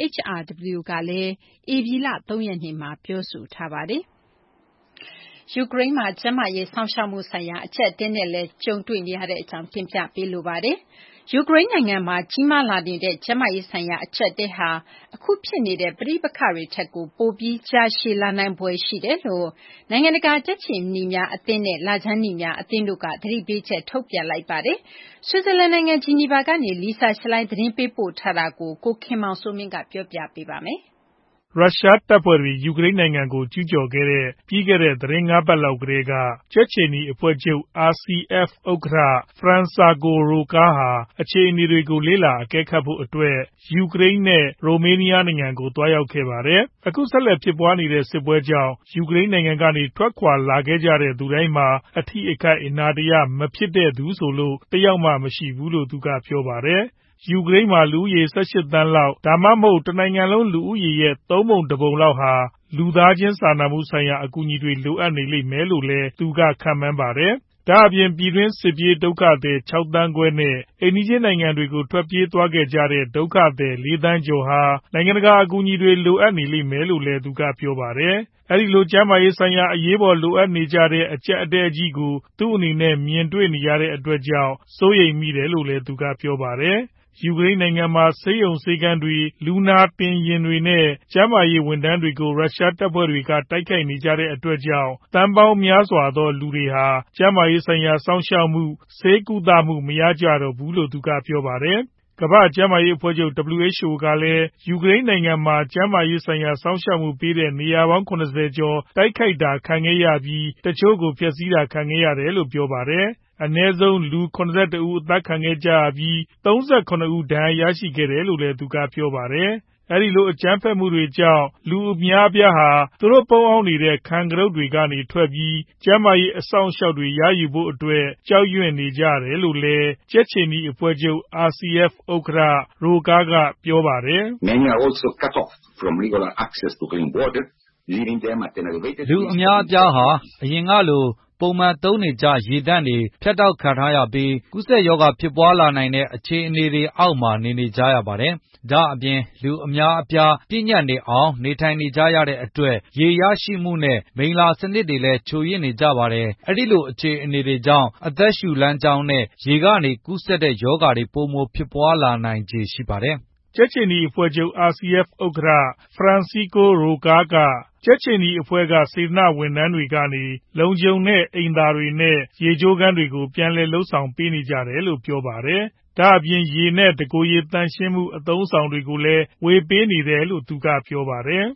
HRW ကလည်းဧပြီလ3ရက်နေ့မှာပြောဆိုထားပါတယ်။ယူကရိန်းမှာကျန်းမာရေးစောင့်ရှောက်မှုဆိုင်ရာအကျပ်အတည်းနဲ့လည်းကြုံတွေ့နေရတဲ့အကြောင်းတင်ပြပေးလိုပါတယ်။ယူကရိန်းနိုင်ငံမှာကြီးမားလာနေတဲ့ကျန်းမာရေးဆိုင်ရာအကျပ်အတည်းဟာအခုဖြစ်နေတဲ့ပဋိပက္ခတွေထက်ကိုပိုပြီးကြာရှည်လာနိုင်ဖွယ်ရှိတယ်လို့နိုင်ငံတကာကြက်ခြေနီများအသင်းနဲ့လခြမ်းနီများအသင်းတို့ကသတိပေးချက်ထုတ်ပြန်လိုက်ပါတယ်။ဆွစ်ဇာလန်နိုင်ငံဂျီနီဗာကနေလီဆာရှလိုင်းသတင်းပေးပို့ထားတာကိုကိုခင်မောင်စိုးမင်းကပြောပြပေးပါမယ်။ရုရှားတပ်ဖွဲ့တွေယူကရိန်းနိုင်ငံကိုကျူးကျော်ခဲ့တဲ့ပြီးခဲ့တဲ့သီတင်း၅ပတ်လောက်ကတည်းကကြက်ခြေနီအဖွဲ့ချုပ် RCF ဥက္ကဋ္ဌ Francesco Rocca ဟာအခြေအနေတွေကိုလေ့လာအကဲခတ်ဖို့အတွက်ယူကရိန်းနဲ့ရိုမေးနီးယားနိုင်ငံကိုသွားရောက်ခဲ့ပါတယ်။အခုဆက်လက်ဖြစ်ပွားနေတဲ့စစ်ပွဲကြောင့်ယူကရိန်းနိုင်ငံကနေထွက်ခွာလာခဲ့ကြတဲ့သူတိုင်းမှာအထိအခိုက်အနာတရမဖြစ်တဲ့သူဆိုလို့တယောက်မှမရှိဘူးလို့သူကပြောပါတယ်။ယူကရိန်းမှာလူဦးရေ18သန်းလောက်ဒါမှမဟုတ်တနိုင်ငံလုံးလူဦးရေရဲ့3ပုံ1ပုံလောက်ဟာလူသားချင်းစာနာမှုဆိုင်ရာအကူအညီတွေလိုအပ်နေလိမ့်မယ်လို့လည်းသူကခန့်မှန်းပါတယ်။ဒါအပြင်ပြည်တွင်းစစ်ပြေးဒုက္ခသည်6သန်းခွဲနဲ့အိမ်နီးချင်းနိုင်ငံတွေကိုထွက်ပြေးသွားခဲ့ကြတဲ့ဒုက္ခသည်4သန်းကျော်ဟာနိုင်ငံတကာအကူအညီတွေလိုအပ်နေလိမ့်မယ်လို့လည်းသူကပြောပါတယ်။အဲဒီလိုကျန်းမာရေးဆိုင်ရာအရေးပေါ်လိုအပ်နေကြတဲ့အကျပ်အတည်းကြီးကိုသူ့အနေနဲ့မြင်တွေ့နေရတဲ့အတွက်ကြောင့်စိုးရိမ်မိတယ်လို့လည်းသူကပြောပါတယ်။ယူကရိန်းနိုင်ငံမှာဆေးရုံဆေးခန်းတွေလူနာတင်ယာဉ်တွေနဲ့ကျန်းမာရေးဝန်ထမ်းတွေကိုရုရှားတပ်ဖွဲ့တွေကတိုက်ခိုက်နေကြတဲ့အတွက်ကြောင့်သန်းပေါင်းများစွာသောလူတွေဟာကျန်းမာရေးဆိုင်ရာစောင့်ရှောက်မှုဆေးကုသမှုမရကြတော့ဘူးလို့သူကပြောပါတယ်။ကမ္ဘာ့ကျန်းမာရေးအဖွဲ့ချုပ် WHO ကလည်းယူကရိန်းနိုင်ငံမှာကျန်းမာရေးဆိုင်ရာစောင့်ရှောက်မှုပေးတဲ့နေရာပေါင်း80ကျော်တိုက်ခိုက်တာခံခဲ့ရပြီးတချို့ကိုဖျက်ဆီးတာခံခဲ့ရတယ်လို့ပြောပါတယ်။အနည်းဆုံးလူ81ဦးအသတ်ခံခဲ့ကြရပြီး39ဦးဒဏ်ရာရရှိခဲ့တယ်လို့လည်းသူကပြောပါတယ်။အဲဒီလိုအကြမ်းဖက်မှုတွေကြောင့်လူအများအပြားဟာသူတို့ပုန်းအောင်းနေတဲ့ခံကတုတ်တွေကနေထွက်ပြီးကျန်းမာရေးအစောင့်အရှောက်တွေရယူဖို့အတွက်ကြောက်ရွံ့နေကြတယ်လို့လည်းကြက်ခြေနီအဖွဲ့ချုပ် RCF ဥက္ကဋ္ဌ Rocca ကပြောပါတယ်။ Many are also cut off from regular access to clean water, leaving them at an elevated risk. လူအများအပြားဟာအရင်ကလိုပုံမှန်သုံးနေကြရေသန့်တွေဖြတ်တောက်ခံထားရပြီးကူးစက်ရောဂါဖြစ်ပွားလာနိုင်တဲ့အခြေအနေတွေအောက်မှာနေကြရပါတယ်။ဒါအပြင်လူအများအပြားပြည့်ညတ်နေအောင်နေထိုင်နေကြရတဲ့အတွက်ရေရရှိမှုနဲ့မိလ္လာစနစ်တွေလည်းချို့ယွင်းနေကြပါတယ်။အဲဒီလိုအခြေအနေတွေကြောင့်အသက်ရှူလမ်းကြောင်းနဲ့ရေကနေကူးစက်တဲ့ရောဂါတွေပိုမိုဖြစ်ပွားလာနိုင်ခြေရှိပါတယ်။ကြက်ခြေနီအဖွဲ့ချုပ် RCF ဥက္ကဋ္ဌ Francesco Rocca ကကြက်ခြေနီအဖွဲ့ကစေတနာဝန်ထမ်းတွေကနေလုံခြုံတဲ့အိမ်သာတွေနဲ့ရေချိုးခန်းတွေကိုပြန်လည်လုပ်ဆောင်ပေးနေကြတယ်လို့ပြောပါတယ်။ဒါအပြင်ရေနဲ့တကိုယ်ရေသန့်ရှင်းမှုအသုံးအဆောင်တွေကိုလည်းဝေပေးနေတယ်လို့သူကပြောပါတယ်။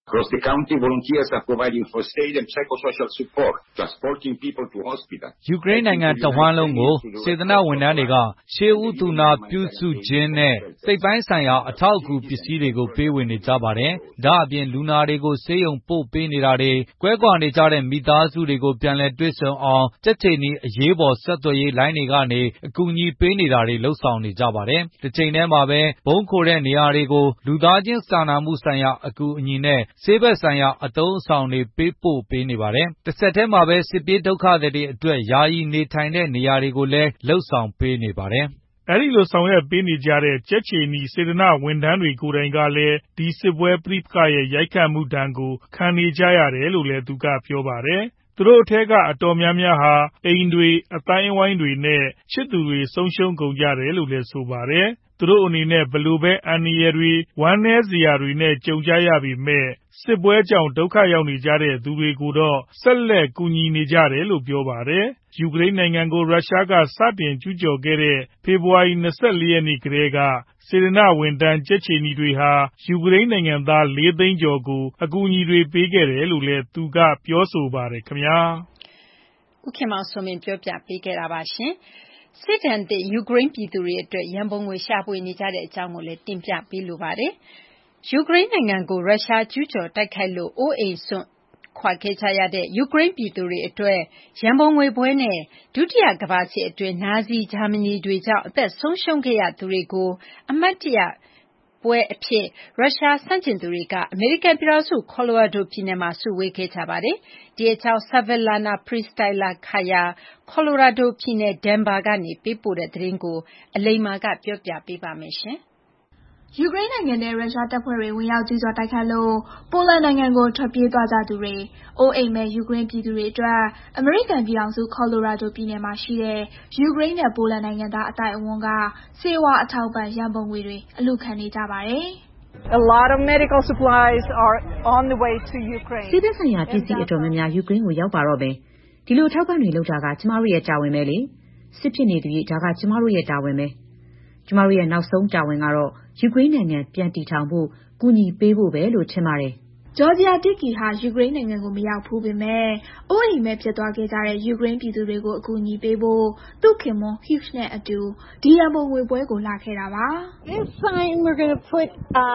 Across the county, volunteers are providing first aid and psychosocial support, transporting people to hospital. ယူကရိန်းနိုင်ငံတဝန်းလုံးကိုစေတနာ့ဝန်ထမ်းတွေကရှေးဦးသူနာပြုစုခြင်းနဲ့စိတ်ပိုင်းဆိုင်ရာအထောက်အကူပစ္စည်းတွေကိုပေးဝေနေကြပါတယ်။ဒါအပြင်လူနာတွေကိုဆေးရုံပို့ပေးနေတာတွေကွဲကွာနေကြတဲ့မိသားစုတွေကိုပြန်လည်တွေ့ဆုံအောင်ကြက်ချေနီအရေးပေါ်ဆက်သွယ်ရေးလိုင်းတွေကနေအကူအညီပေးနေတာတွေလှုပ်ဆောင်နေကြပါတယ်။တစ်ချိန်တည်းမှာပဲဘုံခိုတဲ့နေရာတွေကိုလူသားချင်းစာနာမှုဆိုင်ရာအကူအညီနဲ့ဆေးဘက်ဆိုင်ရာအသုံးအဆောင်တွေပေးပို့ပေးနေပါတယ်။တစ်ဆက်တည်းမှာပဲစစ်ပြေးဒုက္ခသည်တွေအတွက်ယာယီနေထိုင်တဲ့နေရာတွေကိုလည်းလှုပ်ဆောင်ပေးနေပါတယ်။အဲဒီလိုဆောင်ရွက်ပေးနေကြတဲ့ကြက်ချေနီစေတနာ့ဝန်ထမ်းတွေကိုယ်တိုင်ကလည်းဒီစစ်ပွဲပဋိပက္ခရဲ့ရိုက်ခတ်မှုဒဏ်ကိုခံနေကြရတယ်လို့လည်းသူကပြောပါတယ်။သူတို့အထက်ကအတော်များများဟာအိမ်တွေအသိုင်းအဝိုင်းတွေနဲ့ချစ်သူတွေဆုံးရှုံးကုန်ကြတယ်လို့လည်းဆိုပါတယ်။သူတို့အနေနဲ့ဘလို့ပဲအန္တရာယ်တွေဝမ်းနည်းစရာတွေနဲ့ကြုံကြရပေမဲ့စစ်ပွဲကြောင့်ဒုက္ခရောက်နေကြတဲ့သူတွေကိုတော့ဆက်လက်ကူညီနေကြတယ်လို့ပြောပါတယ်။ယူကရိန်းနိုင်ငံကိုရုရှားကစတင်ကျူးကျော်ခဲ့တဲ့ဖေဖော်ဝါရီ 24 ရက်နေ့ကတည်းကစေတနာ့ဝန်ထမ်းကြက်ချေနီတွေဟာယူကရိန်းနိုင်ငံသား 4 သိန်းကျော်ကိုအကူအညီတွေပေးခဲ့တယ်လို့လည်းသူကပြောဆိုပါတယ်ခင်ဗျာ။ဦးခင်မောင်စိုးမင်းပြောပြပေးခဲ့တာပါရှင်။စစ်ဒဏ်သင့်ယူကရိန်းပြည်သူတွေအတွက်ရန်ပုံငွေရှာဖွေနေကြတဲ့အကြောင်းကိုလည်းတင်ပြပေးလိုပါတယ်။ယူကရိန်းနိုင်ငံကိုရုရှားကျူးကျော်တိုက်ခိုက်လို့အိုးအိမ်စွန့်ခွာခဲ့ကြရတဲ့ယူကရိန်းပြည်သူတွေအတွက်ရန်ပုံငွေပွဲနဲ့ဒုတိယကမ္ဘာစစ်အတွင်းနာဇီဂျာမနီတွေကြောင့်အသက်ဆုံးရှုံးခဲ့ရသူတွေကိုအမှတ်တရပွဲအဖြစ်ရုရှားဆန့်ကျင်သူတွေကအမေရိကန်ပြည်ထောင်စုကော်လိုရာဒိုပြည်နယ်မှာစုဝေးခဲ့ကြပါတယ်။ဒီအကြောင်း Savellana Pristylakaya ကော်လိုရာဒိုပြည်နယ်ဒန်ဗာကနေပေးပို့တဲ့သတင်းကိုအလိမ္မာကပြောပြပေးပါမယ်ရှင်။ယူကရိန်းနိုင်ငံထဲရုရှားတပ်ဖွဲ့တွေဝင်ရောက်ကျူးကျော်တိုက်ခိုက်လို့ပိုလန်နိုင်ငံကိုထွက်ပြေးသွားကြသူတွေအိုးအိမ်မဲ့ယူကရိန်းပြည်သူတွေအတွက်အမေရိကန်ပြည်ထောင်စုကော်လိုရာဒိုပြည်နယ်မှာရှိတဲ့ယူကရိန်းနဲ့ပိုလန်နိုင်ငံသားအတိုင်းအဝန်ကစေဝါအထောက်ပံ့ရန်ပုံငွေတွေအလူခံနေကြပါတယ်။ A lot of medical supplies are on the way to Ukraine. စစ်တပ်ဆိုင်ရာပစ္စည်းအတော်များများယူကရိန်းကိုရောက်ပါတော့မယ်။ဒီလိုထောက်ပံ့တွေလုပ်တာကကျမတို့ရဲ့တာဝန်ပဲလေ။စစ်ဖြစ်နေသူတွေဒါကကျမတို့ရဲ့တာဝန်ပဲ။ကျမတို့ရဲ့နောက်ဆုံးတာဝန်ကတော့ယူကရိန်းနိုင်ငံပြန်တည်ထောင်ဖို့ကူညီပေးဖို့ပဲလို့ထင်ပါတယ်။ဂျော်ဂျီယာတစ်ကီဟာယူကရိန်းနိုင်ငံကိုမရောက်ဘူးပေမဲ့အိုးအိမ်မဲ့ဖြစ်သွားခဲ့ကြတဲ့ယူကရိန်းပြည်သူတွေကိုအကူအညီပေးဖို့သူ့ခင်မွန်ဟစ်နဲ့အတူဒီရန်ပုံငွေပွဲကိုလာခဲ့တာပါ။ This sign we're going to put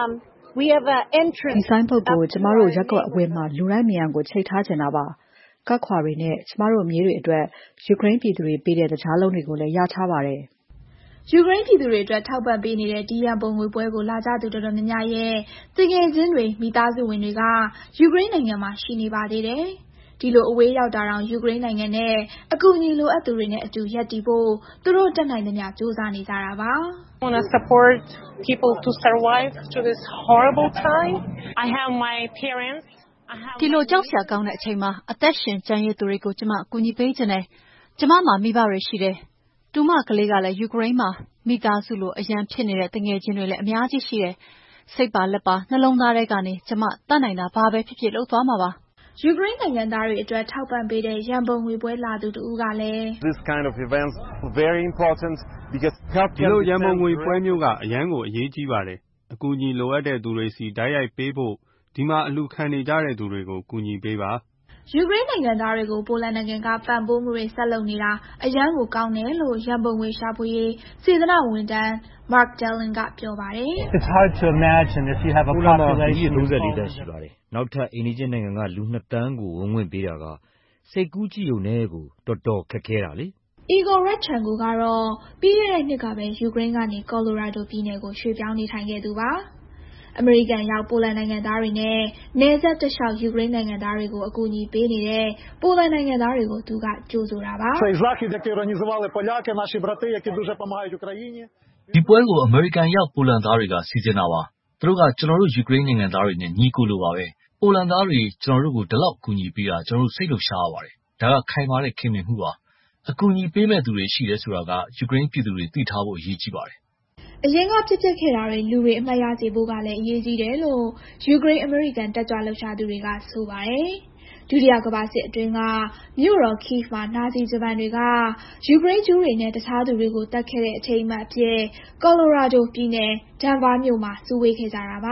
we have an entrance ဒီဆိုင်ပုတ်ကိုကျမတို့ရက်ကွက်အဝယ်မှာလူတိုင်းမြင်အောင်ကိုချိတ်ထားချင်တာပါ။ကတ်ခွာတွေနဲ့ကျမတို့မြေးတွေအတွက်ယူကရိန်းပြည်သူတွေပေးတဲ့တခြားလုံးတွေကိုလည်းရထားပါတယ်။ယူကရိန်းပြည်သူတွေအတွက်ထောက်ပံ့ပေးနေတဲ့ဒီရန်ပုံငွေပွဲကိုလာကြသူတော်တော်များများရဲ့တငယ်ချင်းတွေမိသားစုဝင်တွေကယူကရိန်းနိုင်ငံမှာရှိနေပါသေးတယ်။ဒီလိုအဝေးရောက်တာတောင်ယူကရိန်းနိုင်ငံနဲ့အကူအညီလိုအပ်သူတွေနဲ့အတူရပ်တည်ဖို့သူတို့တက်နိုင်သမျှစူးစမ်းနေကြတာပါ။ I want to support people to survive to this horrible time. I have my parents. ဒီလိုကြောက်စရာကောင်းတဲ့အချိန်မှာအသက်ရှင်ကျန်ရည်သူတွေကိုကျမအကူအညီပေးခြင်းနဲ့ကျမမှာမိဘတွေရှိတယ်။တူမကလေးကလည်းယူကရိန်းမှာမိသားစုလိုအရန်ဖြစ်နေတဲ့တငယ်ချင်းတွေလည်းအများကြီးရှိတယ်။စိတ်ပါလက်ပါနှလုံးသားထဲကနေကျမတတ်နိုင်တာဘာပဲဖြစ်ဖြစ်လုပ်သွားမှာပါ။ယူကရိန်းနိုင်ငံသားတွေအတွက်ထောက်ပံ့ပေးတဲ့ရန်ပုံငွေပွဲလာသူတူကလည်း This kind of events very important because ဒီလိုရန်ပုံငွေပွဲမျိုးကအရန်ကိုအရေးကြီးပါတယ်။အကူအညီလိုအပ်တဲ့သူတွေစီတိုက်ရိုက်ပေးဖို့ဒီမှာအလူခံနေကြတဲ့သူတွေကိုကူညီပေးပါယူကရိန်းနိုင်ငံသားတွေကိုပိုလန်နိုင်ငံကပံ့ပိုးမှုတွေဆက်လုပ်နေတာအရန်ကိုကောင်းတယ်လို့ရန်ပုံငွေရှာဖွေရေးစေတနာ့ဝန်ထမ်း Mark Dellin ကပြောပါတယ်။ It's hard to imagine if you have a population of 34 သန်းရှိပါတယ်။နောက်ထပ်အိန္ဒိယနိုင်ငံကလူ 2 သန်းကိုဝင်ခွင့်ပေးတာကစိတ်ကူးကြည့်ုံနဲ့ကိုတော်တော်ခက်ခဲတာလေ။ Igor Radchenko ကတော့ပြီးခဲ့တဲ့နှစ်ကပဲယူကရိန်းကနေကော်လိုရာဒိုပြည်နယ်ကိုရွှေ့ပြောင်းနေထိုင်ခဲ့သူပါ။အမေရိကန်ရောက်ပိုလန်နိုင်ငံသားတွေနဲ့နယ်စပ်တလျှောက်ယူကရိန်းနိုင်ငံသားတွေကိုအကူအညီပေးနေတဲ့ပိုလန်နိုင်ငံသားတွေကိုသူကကြိုဆိုတာပါ Цей захід, який організували поляки, наші брати, які дуже допомагають Україні. ဒီပွဲကိုအမေရိကန်ရောက်ပိုလန်သားတွေကစီစဉ်တာပါ။သူတို့ကကျွန်တော်တို့ယူကရိန်းနိုင်ငံသားတွေနဲ့ညီကိုလိုပါပဲ။ပိုလန်သားတွေကျွန်တော်တို့ကိုဒီလောက်ကူညီပေးတာကျွန်တော်တို့စိတ်လှုပ်ရှားရပါတယ်။ဒါကခိုင်မာတဲ့ခင်မင်မှုပါ။အကူအညီပေးမဲ့သူတွေရှိတယ်ဆိုတာကယူကရိန်းပြည်သူတွေသိထားဖို့အရေးကြီးပါတယ်အရင်ကဖြစ်ခဲ့တာတွေလူတွေအမှတ်ရစေဖို့ကလည်းအရေးကြီးတယ်လို့ယူကရိန်းအမေရိကန်တက်ကြွလှုပ်ရှားသူတွေကဆိုပါတယ်။ဒုတိယကမ္ဘာစစ်အတွင်းကမြို့တော်ကိဗ်မှာနာဇီဂျပန်တွေကယူကရိန်းဂျူးတွေနဲ့တခြားသူတွေကိုတတ်ခဲ့တဲ့အထိမ်းအမှတ်အဖြစ်ကော်လိုရာဒိုပြည်နယ်ဒန်ဗာမြို့မှာစုဝေးခဲ့ကြတာပါ။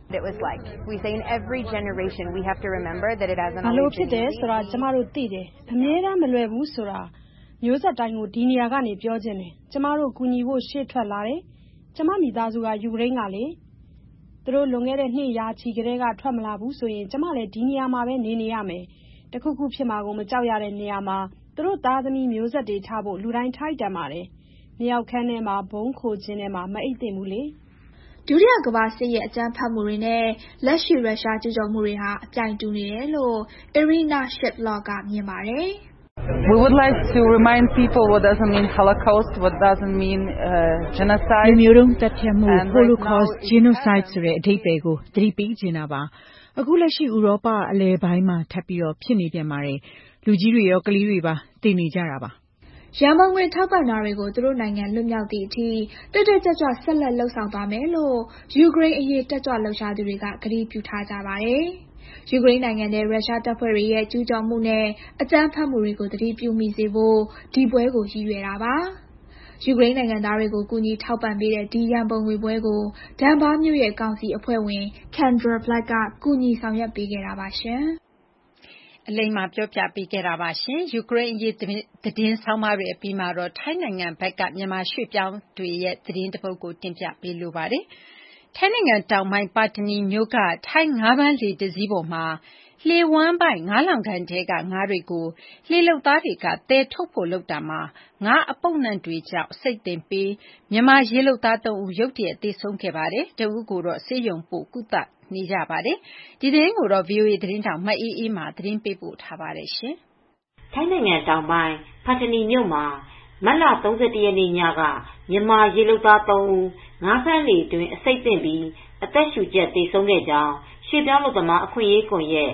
It was like we say in every generation we have to remember that it hasn't ဘာလို့ always ဖြစ် been တယ် easy. ဆိုတာကျမတို့သိတယ်အမြဲတမ်းမလွယ်ဘူးဆိုတာမျိုးဆက်တိုင်းကိုဒီနေရာကနေပြောခြင်းတယ်ကျမတို့ကူညီဖို့ရှေ့ထွက်လာတယ်ကျမမိသားစုကယူကရိန်းကလေသူတို့လွန်ခဲ့တဲ့နှစ်ရာချီကလေးကထွက်မလာဘူးဆိုရင်ကျမလည်းဒီနေရာမှာပဲနေရမယ်တခုခုဖြစ်မှာကိုမကြောက်ရတဲ့နေရာမှာသူတို့သားသမီးမျိုးဆက်တွေထားဖို့လူတိုင်းထိုက်တန်ပါတယ်မြောက်ခန်းထဲမှာဘုံခိုခြင်းထဲမှာမအိပ်သင့်ဘူးလေဒုတိယကမ္ဘာစစ်ရဲ့အကြမ်းဖက်မှုတွေနဲ့လက်ရှိရုရှားကျူးကျော်မှုတွေဟာအပြိုင်တူနေတယ်လို့ Irina Shiplock ကမြင်ပါတယ် We would like to remind people what doesn't mean Holocaust, what doesn't mean genocide. မျိုးတုံးတပ်ဖြတ်မှု Holocaust, genocide ဆိုတဲ့အဓိပ္ပာယ်ကိုသတိပေးချင်တာပါအခုလက်ရှိဥရောပအလယ်ပိုင်းမှာထပ်ပြီးတော့ဖြစ်နေပြန်ပါတယ်လူကြီးတွေရောကလေးတွေပါသိနေကြတာပါရန်ပုံငွေထောက်ပံ့တာတွေကိုသူတို့နိုင်ငံလွတ်မြောက်သည့်အထိတက်တက်ကြွကြွဆက်လက်လှုပ်ဆောင်သွားမယ်လို့ယူကရိန်းအရေးတက်ကြွလှုပ်ရှားသူတွေကကတိပြုထားကြပါတယ်။ယူကရိန်းနိုင်ငံထဲရုရှားတပ်ဖွဲ့တွေရဲ့ကျူးကျော်မှုနဲ့အကြမ်းဖက်မှုတွေကိုသတိပြုမိစေဖို့ဒီပွဲကိုရည်ရွယ်တာပါ။ယူကရိန်းနိုင်ငံသားတွေကိုကူညီထောက်ပံ့ပေးတဲ့ဒီရန်ပုံငွေပွဲကိုဒန်ဘာမြို့ရဲ့ကောင်စီအဖွဲ့ဝင် Kendra Black ကကူညီဆောင်ရွက်ပေးခဲ့တာပါရှင်။အလိမ္မာပြောပြပေးခဲ့တာပါရှင်ယူကရိန်းအရေးသတင်းဆောင်းပါးတွေအပြီးမှာတော့ထိုင်းနိုင်ငံဘက်ကမြန်မာရွှေ့ပြောင်းတွေရဲ့သတင်းတစ်ပုဒ်ကိုတင်ပြပေးလိုပါတယ်ထိုင်းနိုင်ငံတောင်ပိုင်းပါတနီမြို့ကထိုင်းငါးပန်းလေတစည်းပေါ်မှာလှေဝမ်းပိုက်ငါးလောင်ကန်တဲကငါးတွေကိုလှေလုပ်သားတွေကတဲထုတ်ဖို့လုပ်တာမှာငါးအပုပ်နှံတွေကြောင့်စိတ်တင်ပြီးမြန်မာရေလုပ်သား3ဦးရုတ်တရက်သေဆုံးခဲ့ပါတယ်တဦးကိုတော့ဆေးရုံပို့ကုသနေကြပါတယ်ဒီသတင်းကိုတော့ VOA သတင်းတောင်မအေးအေးမှသတင်းပေးပို့ထားပါတယ်ရှင်ထိုင်းနိုင်ငံတောင်ပိုင်းပါတနီမြို့မှာမတ်လ31ရက်နေ့ညကမြန်မာရေလုပ်သား3ဦးငါးဖမ်းလေတွင်အစိတ်သင့်ပြီးအသက်ရှူကျက်သေဆုံးခဲ့ကြောင်းရွှေ့ပြောင်းလုပ်သမားအခွင့်အရေးကွန်ရက်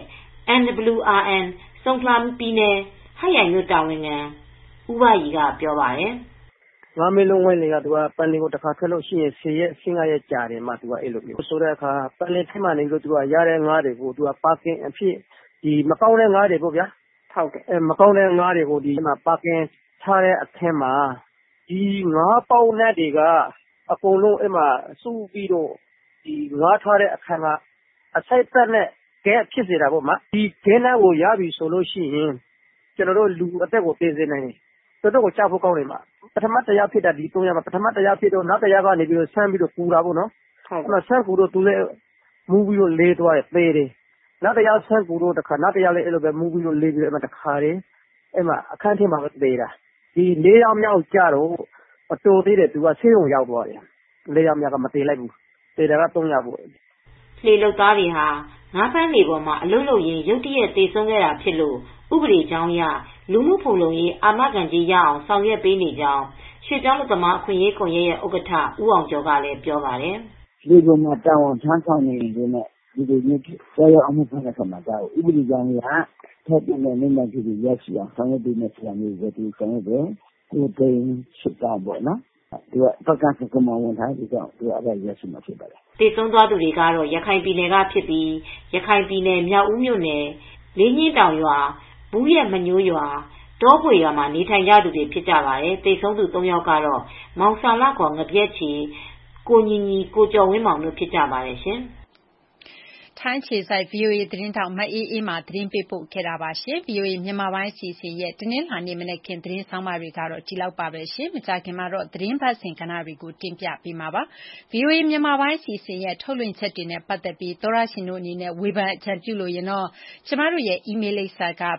NWRN စုံခလာပြည်နယ်ဟတ်ရိုင်မြို့တာဝန်ခံဦးဘရီကပြောပါတယ်ငါးမင်းလုံးဝိုင်းလေကသူကပန်လင်ကိုတစ်ခါထွက်လို့ရှိရင်10ရက်15ရက်ကြာတယ်မှသူကအဲ့လိုမျိုးဆိုတဲ့အခါပန်လင်ထဲမှာနေလို့သူကရတဲ့ငါးတွေကိုသူကပါကင်အဖြစ်ဒီမကောင်းတဲ့ငါးတွေပေါ့ဗျာထောက်တယ်မကောင်းတဲ့ငါးတွေကိုဒီမှာပါကင်ထားတဲ့အခင်းမှာဒီငါးပေါက်နဲ့တွေကအကုန်လုံးအဲ့မှာစုပြီးတော့ဒီငါးထားတဲ့အခန်းကအစိတ်သက်နဲ့ကဲဖြစ်စေတာပေါ့မှာဒီကဲနဲ့ကိုရပြီဆိုလို့ရှိရင်ကျွန်တော်တို့လူအသက်ကိုပေးစေနိုင်တယ်တော်တော်ကိုကြောက်ဖို့ကောင်းတယ်မှာပထမတရားဖြစ်တာဒီ3ရက်မှာပထမတရားဖြစ်တော့နောက်တရားကနေပြီးတော့ဆန်းပြီးတော့ပူတာပေါ့နော်ဟုတ်ကဲ့ဆန်းကူတော့သူလည်းမူပြီးတော့လေးသွားတယ်သေးတယ်နောက်တရားဆန်းကူတော့တစ်ခါနောက်တရားလည်းအဲ့လိုပဲမူပြီးတော့လေးပြီးတော့အဲ့မှာတစ်ခါတယ်အဲ့မှာအခန်းထဲမှာပဲသေးတာဒီ၄ယောက်မြောက်ကြတော့အတူသေးတယ်သူကဆေးရုံရောက်သွားတယ်၄ယောက်မြောက်ကမသေးလိုက်ဘူးသေးတယ်က3ယောက်ပေါ့လှေလုပ်သားတွေဟာငါးဖမ်းလေပေါ်မှာအလုံးလုံးရင်ရုတ်တရက်သေဆုံးခဲ့တာဖြစ်လို့ဥပဒေကြောင်းအရလူမှုဖုံလုံရေးအာမခံကြီးရအောင်ဆောင်ရွက်ပေးနေကြောင်းရွှေ့ပြောင်းလုပ်သမားအခွင့်အရေးကွန်ရက်ရဲ့ဥက္ကဋ္ဌဦးအောင်ကျော်ကလည်းပြောပါတယ်။ဒီကောင်မှာတောင်းထမ်းဆောင်နေတယ်နဲ့ဒီလိုမျိုးဆက်ရအောင်ဖမ်းတဲ့ခါမှာဒါဥပဒေကြောင်းအရထပ်ပြီးနေနေကြည့်ရရှိအောင်ဆောင်ရွက်ပေးနေဆရာမျိုးတွေဒီဆောင်ရွက်တယ်ကိုတိန်ရှိတာပေါ့နော်ဒီကပကန်းကမဝန်ထားဒီတော့ဒီအဲ့ဒါရရှိမှာဖြစ်ပါတယ်။တည်ဆုံးသွားသူတွေကတော့ရခိုင်ပြည်နယ်ကဖြစ်ပြီးရခိုင်ပြည်နယ်မြောက်ဦးမြို့နယ်လေးညင်းတောင်ရွာဘူးရမညိုးရွာတောဖွေရွာမှာနေထိုင်ကြသူတွေဖြစ်ကြပါတယ်။တည်ဆုံးသူ3ယောက်ကတော့မောင်ဆာလခေါ်ငပြက်ချီကိုညီညီကိုကျော်ဝင်းမောင်တို့ဖြစ်ကြပါတယ်ရှင်။ထိုင်းခြေဆိုင် VOA သတင်းတောင်မအေးအေးမှသတင်းပေးပို့ခဲ့တာပါရှင် VOA မြန်မာပိုင်းအစီအစဉ်ရဲ့တနင်္လာနေ့မနေ့ခင်သတင်းဆောင်ပါတွေကတော့ဒီလောက်ပါပဲရှင်မကြခင်မှာတော့သတင်းပတ်စဉ်ကဏ္ဍတွေကိုတင်ပြပေးမှာပါ VOA မြန်မာပိုင်းအစီအစဉ်ရဲ့ထုတ်လွှင့်ချက်တွေနဲ့ပတ်သက်ပြီးသောရရှင်တို့အနေနဲ့ဝေဖန်အကြံပြုလို့ရင်တော့ကျမတို့ရဲ့ email လိပ်စာက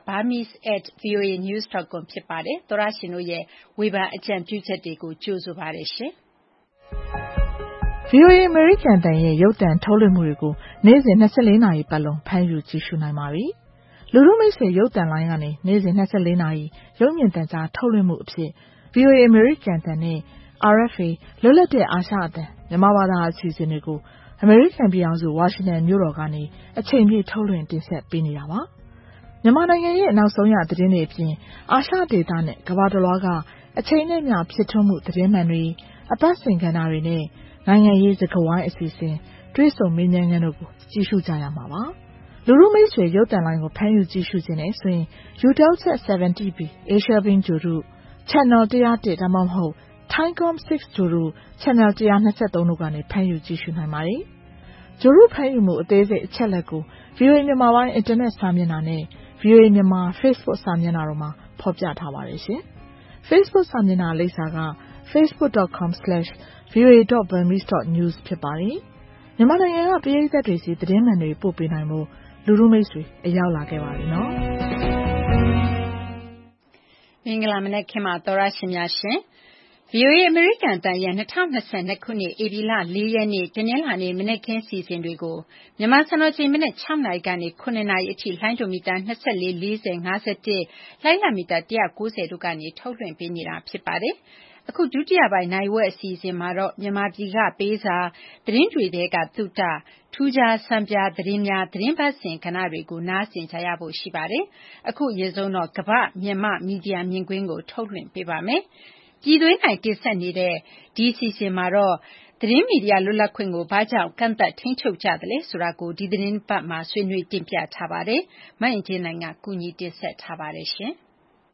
burmese@voanews.com ဖြစ်ပါတယ်သောရရှင်တို့ရဲ့ဝေဖန်အကြံပြုချက်တွေကိုကြိုဆိုပါတယ်ရှင် VOA American တန်ရဲ့ရုပ်သံထုတ်လွှင့်မှုတွေကိုနေ့စဉ်24နာရီပတ်လုံးဖမ်းယူကြည့်ရှုနိုင်ပါပြီ။လူမှုမိတ်ဆွေရုပ်သံလိုင်းကနေနေ့စဉ်24နာရီရုပ်မြင်သံကြားထုတ်လွှင့်မှုအဖြစ် VOA American တန်နဲ့ RFA လွတ်လပ်တဲ့အာရှအသံမြန်မာဘာသာအစီအစဉ်တွေကို American ပြည်အောင်စု Washington မြို့တော်ကနေအချိန်ပြည့်ထုတ်လွှင့်တင်ဆက်ပေးနေတာပါ။မြန်မာနိုင်ငံရဲ့နောက်ဆုံးရသတင်းတွေအပြင်အာရှဒေသနဲ့ကမ္ဘာတလွှားကအချိန်နဲ့မျှဖြစ်ထွန်းမှုသတင်းမှန်တွေအပတ်စဉ်ကဏ္ဍတွေနဲ့နိုင်ငံရေးစကားဝိုင်းအစီအစဉ်တွေ့ဆုံမေးမြန်းခန်းတို့ကိုကြည့်ရှုကြရမှာပါ။လူမှုမိတ်ဆွေရုပ်သံလိုင်းကိုဖမ်းယူကြည့်ရှုခြင်းနဲ့ဆိုရင် Eutelsat 7TV Asia Beam ဂြိုလ်တု Channel 101ဒါမှမဟုတ် Thaicom 6 ဂြိုလ်တု Channel 123တို့ကနေဖမ်းယူကြည့်ရှုနိုင်ပါတယ်။ဂြိုဟ်တုဖမ်းယူမှုအသေးစိတ်အချက်အလက်ကို VOA မြန်မာပိုင်းအင်တာနက်စာမျက်နှာနဲ့ VOA မြန်မာ Facebook စာမျက်နှာတို့မှာဖော်ပြထားပါတယ်ရှင်။ Facebook စာမျက်နှာလိပ်စာက facebook.com/voa.burmese.news ဖြစ်ပါတယ်။မြန်မာနိုင်ငံကပရိသတ်တွေစီသတင်းမှန်တွေပို့ပေးနိုင်ဖို့လူထုမိတ်ဆွေအရောက်လာခဲ့ပါပြီနော်။မင်္ဂလာမနက်ခင်းပါသောရရှင်များရှင်။ VOA အမေရိကန်တန်ရဲ့2022ခုနှစ်ဧပြီလ4ရက်နေ့တနင်္လာနေ့မနက်ခင်းစီစဉ်တွေကိုမြန်မာစံတော်ချိန်မနက်6နာရီကနေ9နာရီအထိလိုင်းဒိုမီတာ24 40 51လိုင်းလမီတာ190တို့ကနေထုတ်လွှင့်ပေးနေတာဖြစ်ပါတယ်။အခုဒုတိယပိုင်းနိုင်ဝက်အစီအစဉ်မှာတော့မြန်မာပြည်ကပေးစာသတင်းတွေတဲကသုတထူးခြားစံပြသတင်းများသတင်းပတ်စဉ်ကဏ္ဍတွေကိုနားဆင်ကြရဖို့ရှိပါတယ်။အခုအရင်ဆုံးတော့ကမ္ဘာမြန်မာမီဒီယာမြင်ကွင်းကိုထုတ်လွှင့်ပေးပါမယ်။ပြည်တွင်းနိုင်တင်ဆက်နေတဲ့ဒီအစီအစဉ်မှာတော့သတင်းမီဒီယာလွတ်လပ်ခွင့်ကိုဘာကြောင့်ကန့်သတ်ထိန်းချုပ်ကြသလဲဆိုတာကိုဒီသတင်းပတ်မှာဆွေးနွေးတင်ပြထားပါတယ်။မအင်ကြင်းနိုင်ကကူညီတင်ဆက်ထားပါတယ်ရှင်။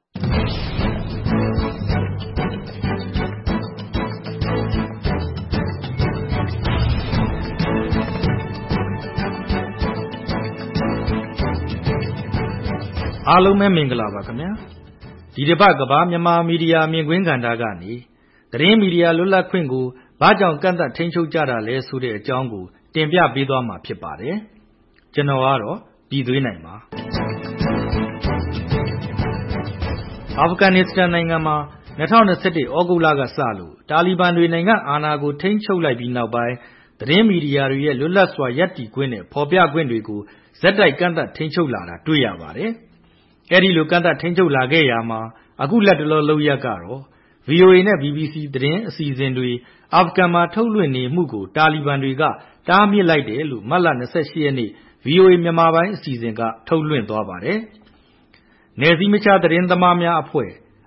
အားလုံးပဲမင်္ဂလာပါခင်ဗျာဒီတစ်ပတ်ကမ္ဘာမြန်မာမီဒီယာမြင်ကွင်းကဏ္ဍကနေသတင်းမီဒီယာလွတ်လပ်ခွင့်ကိုဘာကြောင့်ကန့်သတ်ထိန်းချုပ်ကြတာလဲဆိုတဲ့အကြောင်းကိုတင်ပြပေးသွားမှာဖြစ်ပါတယ်ကျွန်တော်ကတော့ပြည်သွေးနိုင်ပါအာဖဂန်နစ္စတန်နိုင်ငံမှာ2021ဩဂုတ်လကစလို့တာလီဘန်တွေနိုင်ငံအာဏာကိုထိန်းချုပ်လိုက်ပြီးနောက်ပိုင်းသတင်းမီဒီယာတွေရဲ့လွတ်လပ်စွာရပ်တည်ခွင့်နဲ့ဖော်ပြခွင့်တွေကိုဇက်တိုက်ကန့်သတ်ထိန်းချုပ်လာတာတွေ့ရပါတယ်အဲ့ဒီလိုကန့်သတ်ထိန်းချုပ်လာခဲ့ရမှာအခုလက်တလောလောက်ရက်ကတော့ VOA နဲ့ BBC သတင်းအစီအစဉ်တွေအာဖဂန်မှာထုတ်လွှင့်နေမှုကိုတာလီဘန်တွေကတားမြစ်လိုက်တယ်လို့မတ်လ28ရက်နေ့ VOA မြန်မာပိုင်းအစီအစဉ်ကထုတ်လွှင့်သွားပါတယ်။နယ်စည်းမခြားသတင်းသမားများအဖွဲ့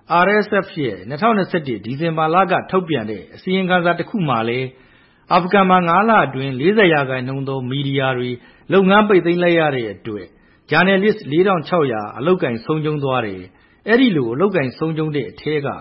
RSF ရဲ့2021ဒီဇင်ဘာလကထုတ်ပြန်တဲ့အစီရင်ခံစာတစ်ခုမှာလည်းအာဖဂန်မှာ9လအတွင်း40%သောမီဒီယာတွေလုပ်ငန်းပိတ်သိမ်းလိုက်ရတဲ့အတွက်ဂျာနယ်လစ်4600အလုပ်ကိုင်ဆုံးရှုံးသွားတယ်။အဲ့ဒီလိုအလုပ်ကိုင်ဆုံးရှုံးတဲ့အထက်က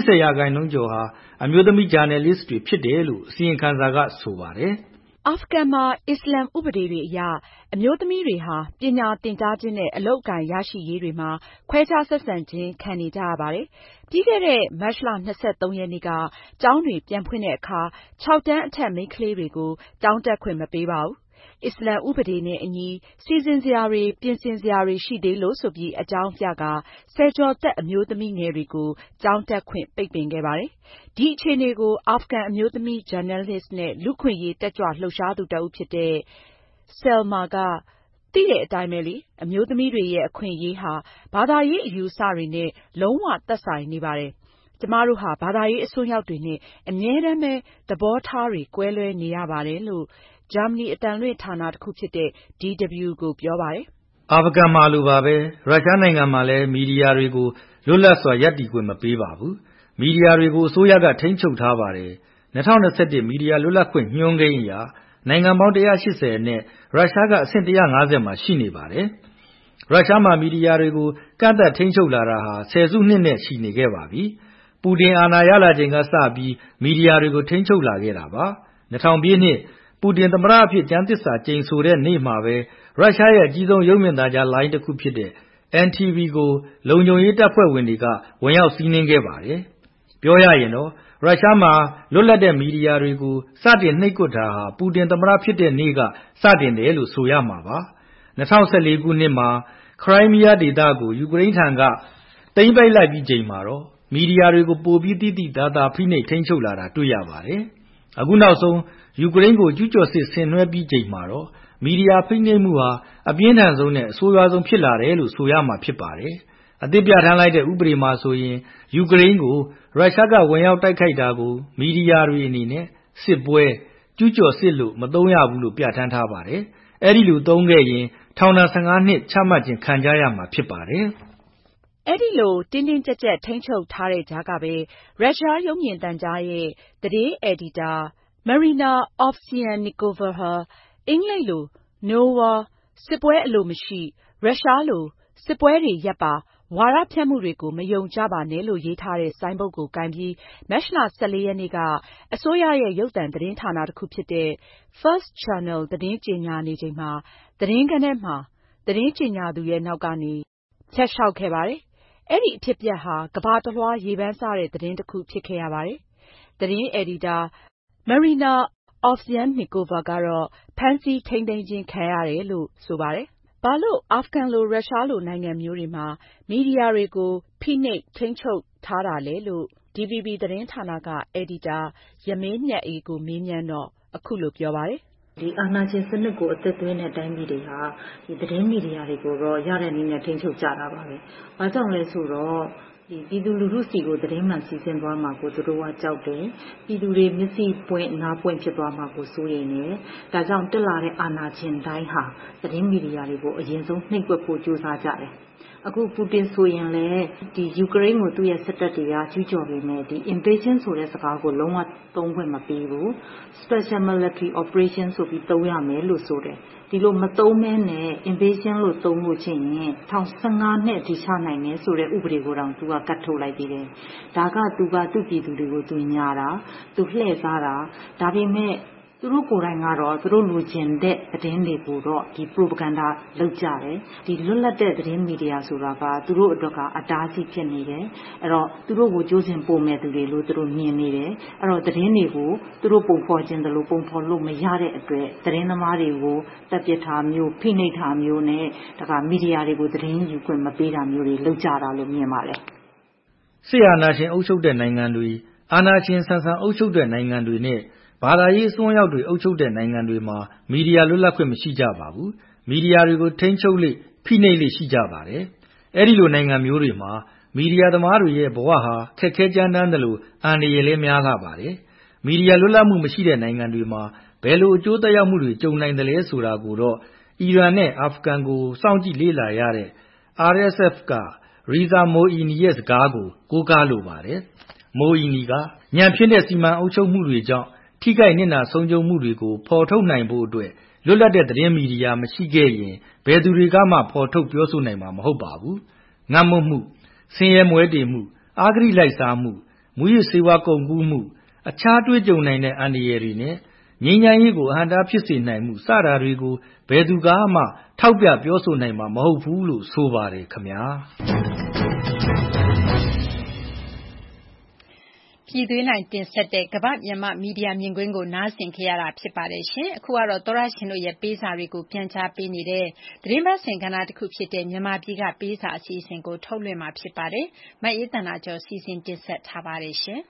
80%ကျော်ဟာအမျိုးသမီးဂျာနယ်လစ်တွေဖြစ်တယ်လို့အစီရင်ခံစာကဆိုပါတယ်။အာဖဂန်မှာအစ္စလာမ်ဥပဒေတွေအရအမျိုးသမီးတွေဟာပညာသင်ကြားခြင်းနဲ့အလုပ်အကိုင်ရရှိရေးတွေမှာခွဲခြားဆက်ဆံခြင်းခံနေကြရပါတယ်။ပြီးခဲ့တဲ့မတ်လ23ရက်နေ့ကကျောင်းတွေပြန်ဖွင့်တဲ့အခါ6တန်းအထက်မိန်းကလေးတွေကိုကျောင်းတက်ခွင့်မပေးပါဘူး။အစ္စလာမ်ဥပဒေနဲ့အညီစီစဉ်စရာတွေပြင်ဆင်စရာတွေရှိသေးလို့ဆိုပြီးအကြောင်းပြကာဆယ်ကျော်သက်အမျိုးသမီးငယ်တွေကိုကျောင်းတက်ခွင့်ပိတ်ပင်ခဲ့ပါတယ်။ဒီအခြေအနေကိုအာဖဂန်အမျိုးသမီးဂျာနယ်လစ်နဲ့လူ့ခွင့်ရေးတက်ကြွလှုပ်ရှားသူတဦးဖြစ်တဲ့ဆယ်မာကသိတဲ့အတိုင်းပဲလေအမျိုးသမီးတွေရဲ့အခွင့်အရေးဟာဘာသာရေးအယူအဆတွေနဲ့လုံးဝသက်ဆိုင်နေပါတယ်။ကျမတို့ဟာဘာသာရေးအစွန်းရောက်တွေနဲ့အမြဲတမ်းပဲသဘောထားတွေကွဲလွဲနေရပါတယ်လို့ဂျာမနီအတန်လွင့်ဌာနတစ်ခုဖြစ်တဲ့ DW ကိုပြောပါတယ်။အာဖဂန်မှာလိုပါပဲရုရှားနိုင်ငံမှာလည်းမီဒီယာတွေကိုလွတ်လပ်စွာရပ်တည်ခွင့်မပေးပါဘူး။မီဒီယာတွေကိုအစိုးရကထိန်းချုပ်ထားပါတယ်။2021မီဒီယာလွတ်လပ်ခွင့်ညွှန်းကိန်းအရနိုင်ငံပေါင်း180နဲ့ရုရှားကအဆင့်150မှာရှိနေပါတယ်။ရုရှားမှာမီဒီယာတွေကိုကန့်သတ်ထိန်းချုပ်လာတာဟာဆယ်စုနှစ်နဲ့ရှိနေခဲ့ပါပြီ။ပူတင်အာဏာရလာချိန်ကစပြီးမီဒီယာတွေကိုထိန်းချုပ်လာခဲ့တာပါ။2000ပြည့်နှစ်ပူတင်သမ္မတအဖြစ်ကျမ်းသစ္စာကျိန်ဆိုတဲ့နေ့မှာပဲရုရှားရဲ့အကြီးဆုံးရုပ်မြင်သံကြားလိုင်းတစ်ခုဖြစ်တဲ့ NTV ကိုလုံခြုံရေးတပ်ဖွဲ့ဝင်တွေကဝင်ရောက်စီးနင်းခဲ့ပါတယ်။ပြောရရင်တော့ရုရှားမှာလွတ်လပ်တဲ့မီဒီယာတွေကိုစတင်နှိပ်ကွပ်တာဟာပူတင်သမ္မတဖြစ်တဲ့နေ့ကစတင်တယ်လို့ဆိုရမှာပါ။2014ခုနှစ်မှာခရိုင်းမီးယားဒေသကိုယူကရိန်းထံကသိမ်းပိုက်လိုက်ပြီးချိန်မှာတော့မီဒီယာတွေကိုပိုပြီးတိတိကျကျဖိနှိပ်ထိန်းချုပ်လာတာတွေ့ရပါတယ်။အခုနောက်ဆုံးယူကရိန်းကိုကျူးကျော်စစ်ဆင်နွှဲပြီးချိန်မှာတော့မီဒီယာဖိနှိပ်မှုဟာအပြင်းထန်ဆုံးနဲ့အဆိုးရွားဆုံးဖြစ်လာတယ်လို့ဆိုရမှာဖြစ်ပါတယ်။အသစ်ပြဋ္ဌာန်းလိုက်တဲ့ဥပဒေမှာဆိုရင်ယူကရိန်းကိုရုရှားကဝင်ရောက်တိုက်ခိုက်တာကိုမီဒီယာတွေအနေနဲ့စစ်ပွဲကျူးကျော်စစ်လို့မသုံးရဘူးလို့ပြဋ္ဌာန်းထားပါတယ်။အဲဒီလိုသုံးခဲ့ရင်ထောင်ဒဏ်15နှစ်ချမှတ်ခြင်းခံကြရမှာဖြစ်ပါတယ်။အဲ့ဒီလိုတင်းတင်းကြပ်ကြပ်ထိန်းချုပ်ထားတဲ့ကြားကပဲရုရှားရုပ်မြင်သံကြားရဲ့သတင်းအယ်ဒီတာMarina Ovsyannikova ဟာအင်္ဂလိပ်လို No War စစ်ပွဲအလိုမရှိရုရှားလိုစစ်ပွဲတွေရပ်ပါဝါဒဖြန့်မှုတွေကိုမယုံကြပါနဲ့လို့ရေးထားတဲ့ဆိုင်းဘုတ်ကိုကိုင်ပြီးမတ်လ 14 ရက်နေ့ကအစိုးရရဲ့ရုပ်သံသတင်းဌာနတစ်ခုဖြစ်တဲ့ First Channel သတင်းကြေညာနေချိန်မှာသတင်းခန်းထဲမှာသတင်းကြေညာသူရဲ့နောက်ကနေဖြတ်လျှောက်ခဲ့ပါတယ်။ အဲဒီအဖြစ်အပျက်ဟာကမ္ဘာတစ်လွှားရေပန်းစားတဲ့သတင်းတစ်ခုဖြစ်ခဲ့ရပါတယ်။ သတင်းအယ်ဒီတာ Marina Ovsyannikova ကတော့ဖမ်းဆီးထိန်းသိမ်းခြင်းခံရတယ်လို့ဆိုပါတယ်။ ဘာလို့အာဖဂန်လိုရုရှားလိုနိုင်ငံမျိုးတွေမှာမီဒီယာတွေကိုဖိနှိပ်ထိန်းချုပ်ထားတာလဲလို့ DVB သတင်းဌာနကအယ်ဒီတာရမင်းမြတ်အေးကိုမေးမြန်းတော့အခုလိုပြောပါတယ်။ဒီအာဏာရှင်စနစ်ကိုအသက်သွင်းတဲ့တိုင်းပြည်တွေဟာဒီသတင်းမီဒီယာတွေကိုတော့ရတဲ့နည်းနဲ့ထိန်းချုပ်ကြတာပါပဲ။ဘာကြောင့်လဲဆိုတော့ဒီပြည်သူလူထုစီကိုသတင်းမှန်စီစဉ်သွားမှာကိုသူတို့ကကြောက်တယ်။ပြည်သူတွေမျက်စိပွင့်နားပွင့်ဖြစ်သွားမှာကိုစိုးရိမ်နေ။ဒါကြောင့်တက်လာတဲ့အာဏာရှင်တိုင်းဟာသတင်းမီဒီယာတွေကိုအရင်ဆုံးနှိပ်ကွပ်ဖို့ကြိုးစားကြတယ်။အခုပူတင်ဆိုရင်လည်းဒီယူကရိန်းကိုသူ့ရဲ့စစ်တပ်တွေကကျူးကျော်ပေမဲ့ဒီ invasion ဆိုတဲ့စကားကိုလုံးဝသုံးခွင့်မပေးဘူး special military operation ဆိုပြီးသုံးရမယ်လို့ဆိုတယ်ဒီလိုမသုံးမဲနဲ့ invasion လို့သုံးလို့ချင်းရင်15နှစ်ဒီချနိုင်တယ်ဆိုတဲ့ဥပဒေကိုတောင်သူကကတ်ထုတ်လိုက်သေးတယ်ဒါကသူကသူ့ပြည်သူတွေကိုသူညာတာသူလှည့်စားတာဒါပေမဲ့သူတို့ကိုယ်တိုင်ကတော့သူတို့လူကျင်တဲ့သတင်းတွေကိုတော့ဒီ propaganda လုပ်ကြတယ်ဒီလွတ်လပ်တဲ့သတင်းမီဒီယာဆိုတာကသူတို့အတွက်ကအတားအဆီးဖြစ်နေတယ်အဲ့တော့သူတို့ကိုကြိုးစင်ပို့မဲ့သူတွေလို့သူတို့မြင်နေတယ်အဲ့တော့သတင်းတွေကိုသူတို့ပုံဖော်ခြင်းတယ်လို့ပုံဖော်လို့မရတဲ့အတွက်သတင်းသမားတွေကိုတပ်ပစ်ထားမျိုးဖိနှိပ်ထားမျိုးနဲ့ဒါကမီဒီယာတွေကိုသတင်းယူခွင့်မပေးတာမျိုးတွေလုပ်ကြတာလို့မြင်ပါတယ်စစ်အာဏာရှင်အုပ်ချုပ်တဲ့နိုင်ငံတွေအာဏာရှင်ဆန်ဆန်အုပ်ချုပ်တဲ့နိုင်ငံတွေနဲ့ဘာသာရေးအစွန်းရောက်တွေအုပ်ချုပ်တဲ့နိုင်ငံတွေမှာမီဒီယာလွတ်လပ်ခွင့်မရှိကြပါဘူးမီဒီယာတွေကိုထိန်းချုပ်လေဖိနှိပ်လေရှိကြပါတယ်အဲ့ဒီလိုနိုင်ငံမျိုးတွေမှာမီဒီယာသမားတွေရဲ့ဘဝဟာခက်ခဲကြမ်းတမ်းတယ်လို့အန္တရာယ်လည်းများလာပါတယ်မီဒီယာလွတ်လပ်မှုမရှိတဲ့နိုင်ငံတွေမှာဘယ်လိုအကျိုးသက်ရောက်မှုတွေကြုံနိုင်တယ်လဲဆိုတာကိုတော့အီရန်နဲ့အာဖဂန်ကိုစောင့်ကြည့်လေ့လာရတဲ့ RSF က Reza Moini ရဲ့စကားကိုကားလိုပါတယ်Moini ကညံဖြစ်တဲ့စီမံအုပ်ချုပ်မှုတွေကြောင့်ထိခိုက်နစ်နာဆုံးရှုံးမှုတွေကိုဖော်ထုတ်နိုင်ဖို့အတွက်လွတ်လပ်တဲ့သတင်းမီဒီယာမရှိခဲ့ရင်ဘယ်သူတွေကမှဖော်ထုတ်ပြောဆိုနိုင်မှာမဟုတ်ပါဘူးငတ်မွတ်မှုဆင်းရဲမွဲတေမှုအာဂရိလိုက်စားမှုမူရစ်ဆေးဝါးကုန်ကူးမှုအခြားတွေ့ကြုံနိုင်တဲ့အန္တရာယ်တွေနဲ့ငြိမ်းချမ်းရေးကိုအဟန့်တားဖြစ်စေနိုင်မှုစတာတွေကိုဘယ်သူကမှထောက်ပြပြောဆိုနိုင်မှာမဟုတ်ဘူးလို့ဆိုပါတယ်ခင်ဗျာပြည်သွေးနိုင်တင်ဆက်တဲ့ကမ္ဘာမြန်မာမီဒီယာမြင်ကွင်းကိုနားဆင်ခဲ့ရတာဖြစ်ပါတယ်ရှင်အခုကတော့သောရရှင်တို့ရဲ့ပေးစာတွေကိုပြန်ကြားပေးနေတဲ့သတင်းပတ်စဉ်ကဏ္ဍတစ်ခုဖြစ်တဲ့မြန်မာပြည်ကပေးစာအစီအစဉ်ကိုထုတ်လွှင့်မှာဖြစ်ပါတယ်မအေးသန္တာကျော်စီစဉ်တင်ဆက်ထားပါတယ်ရှင်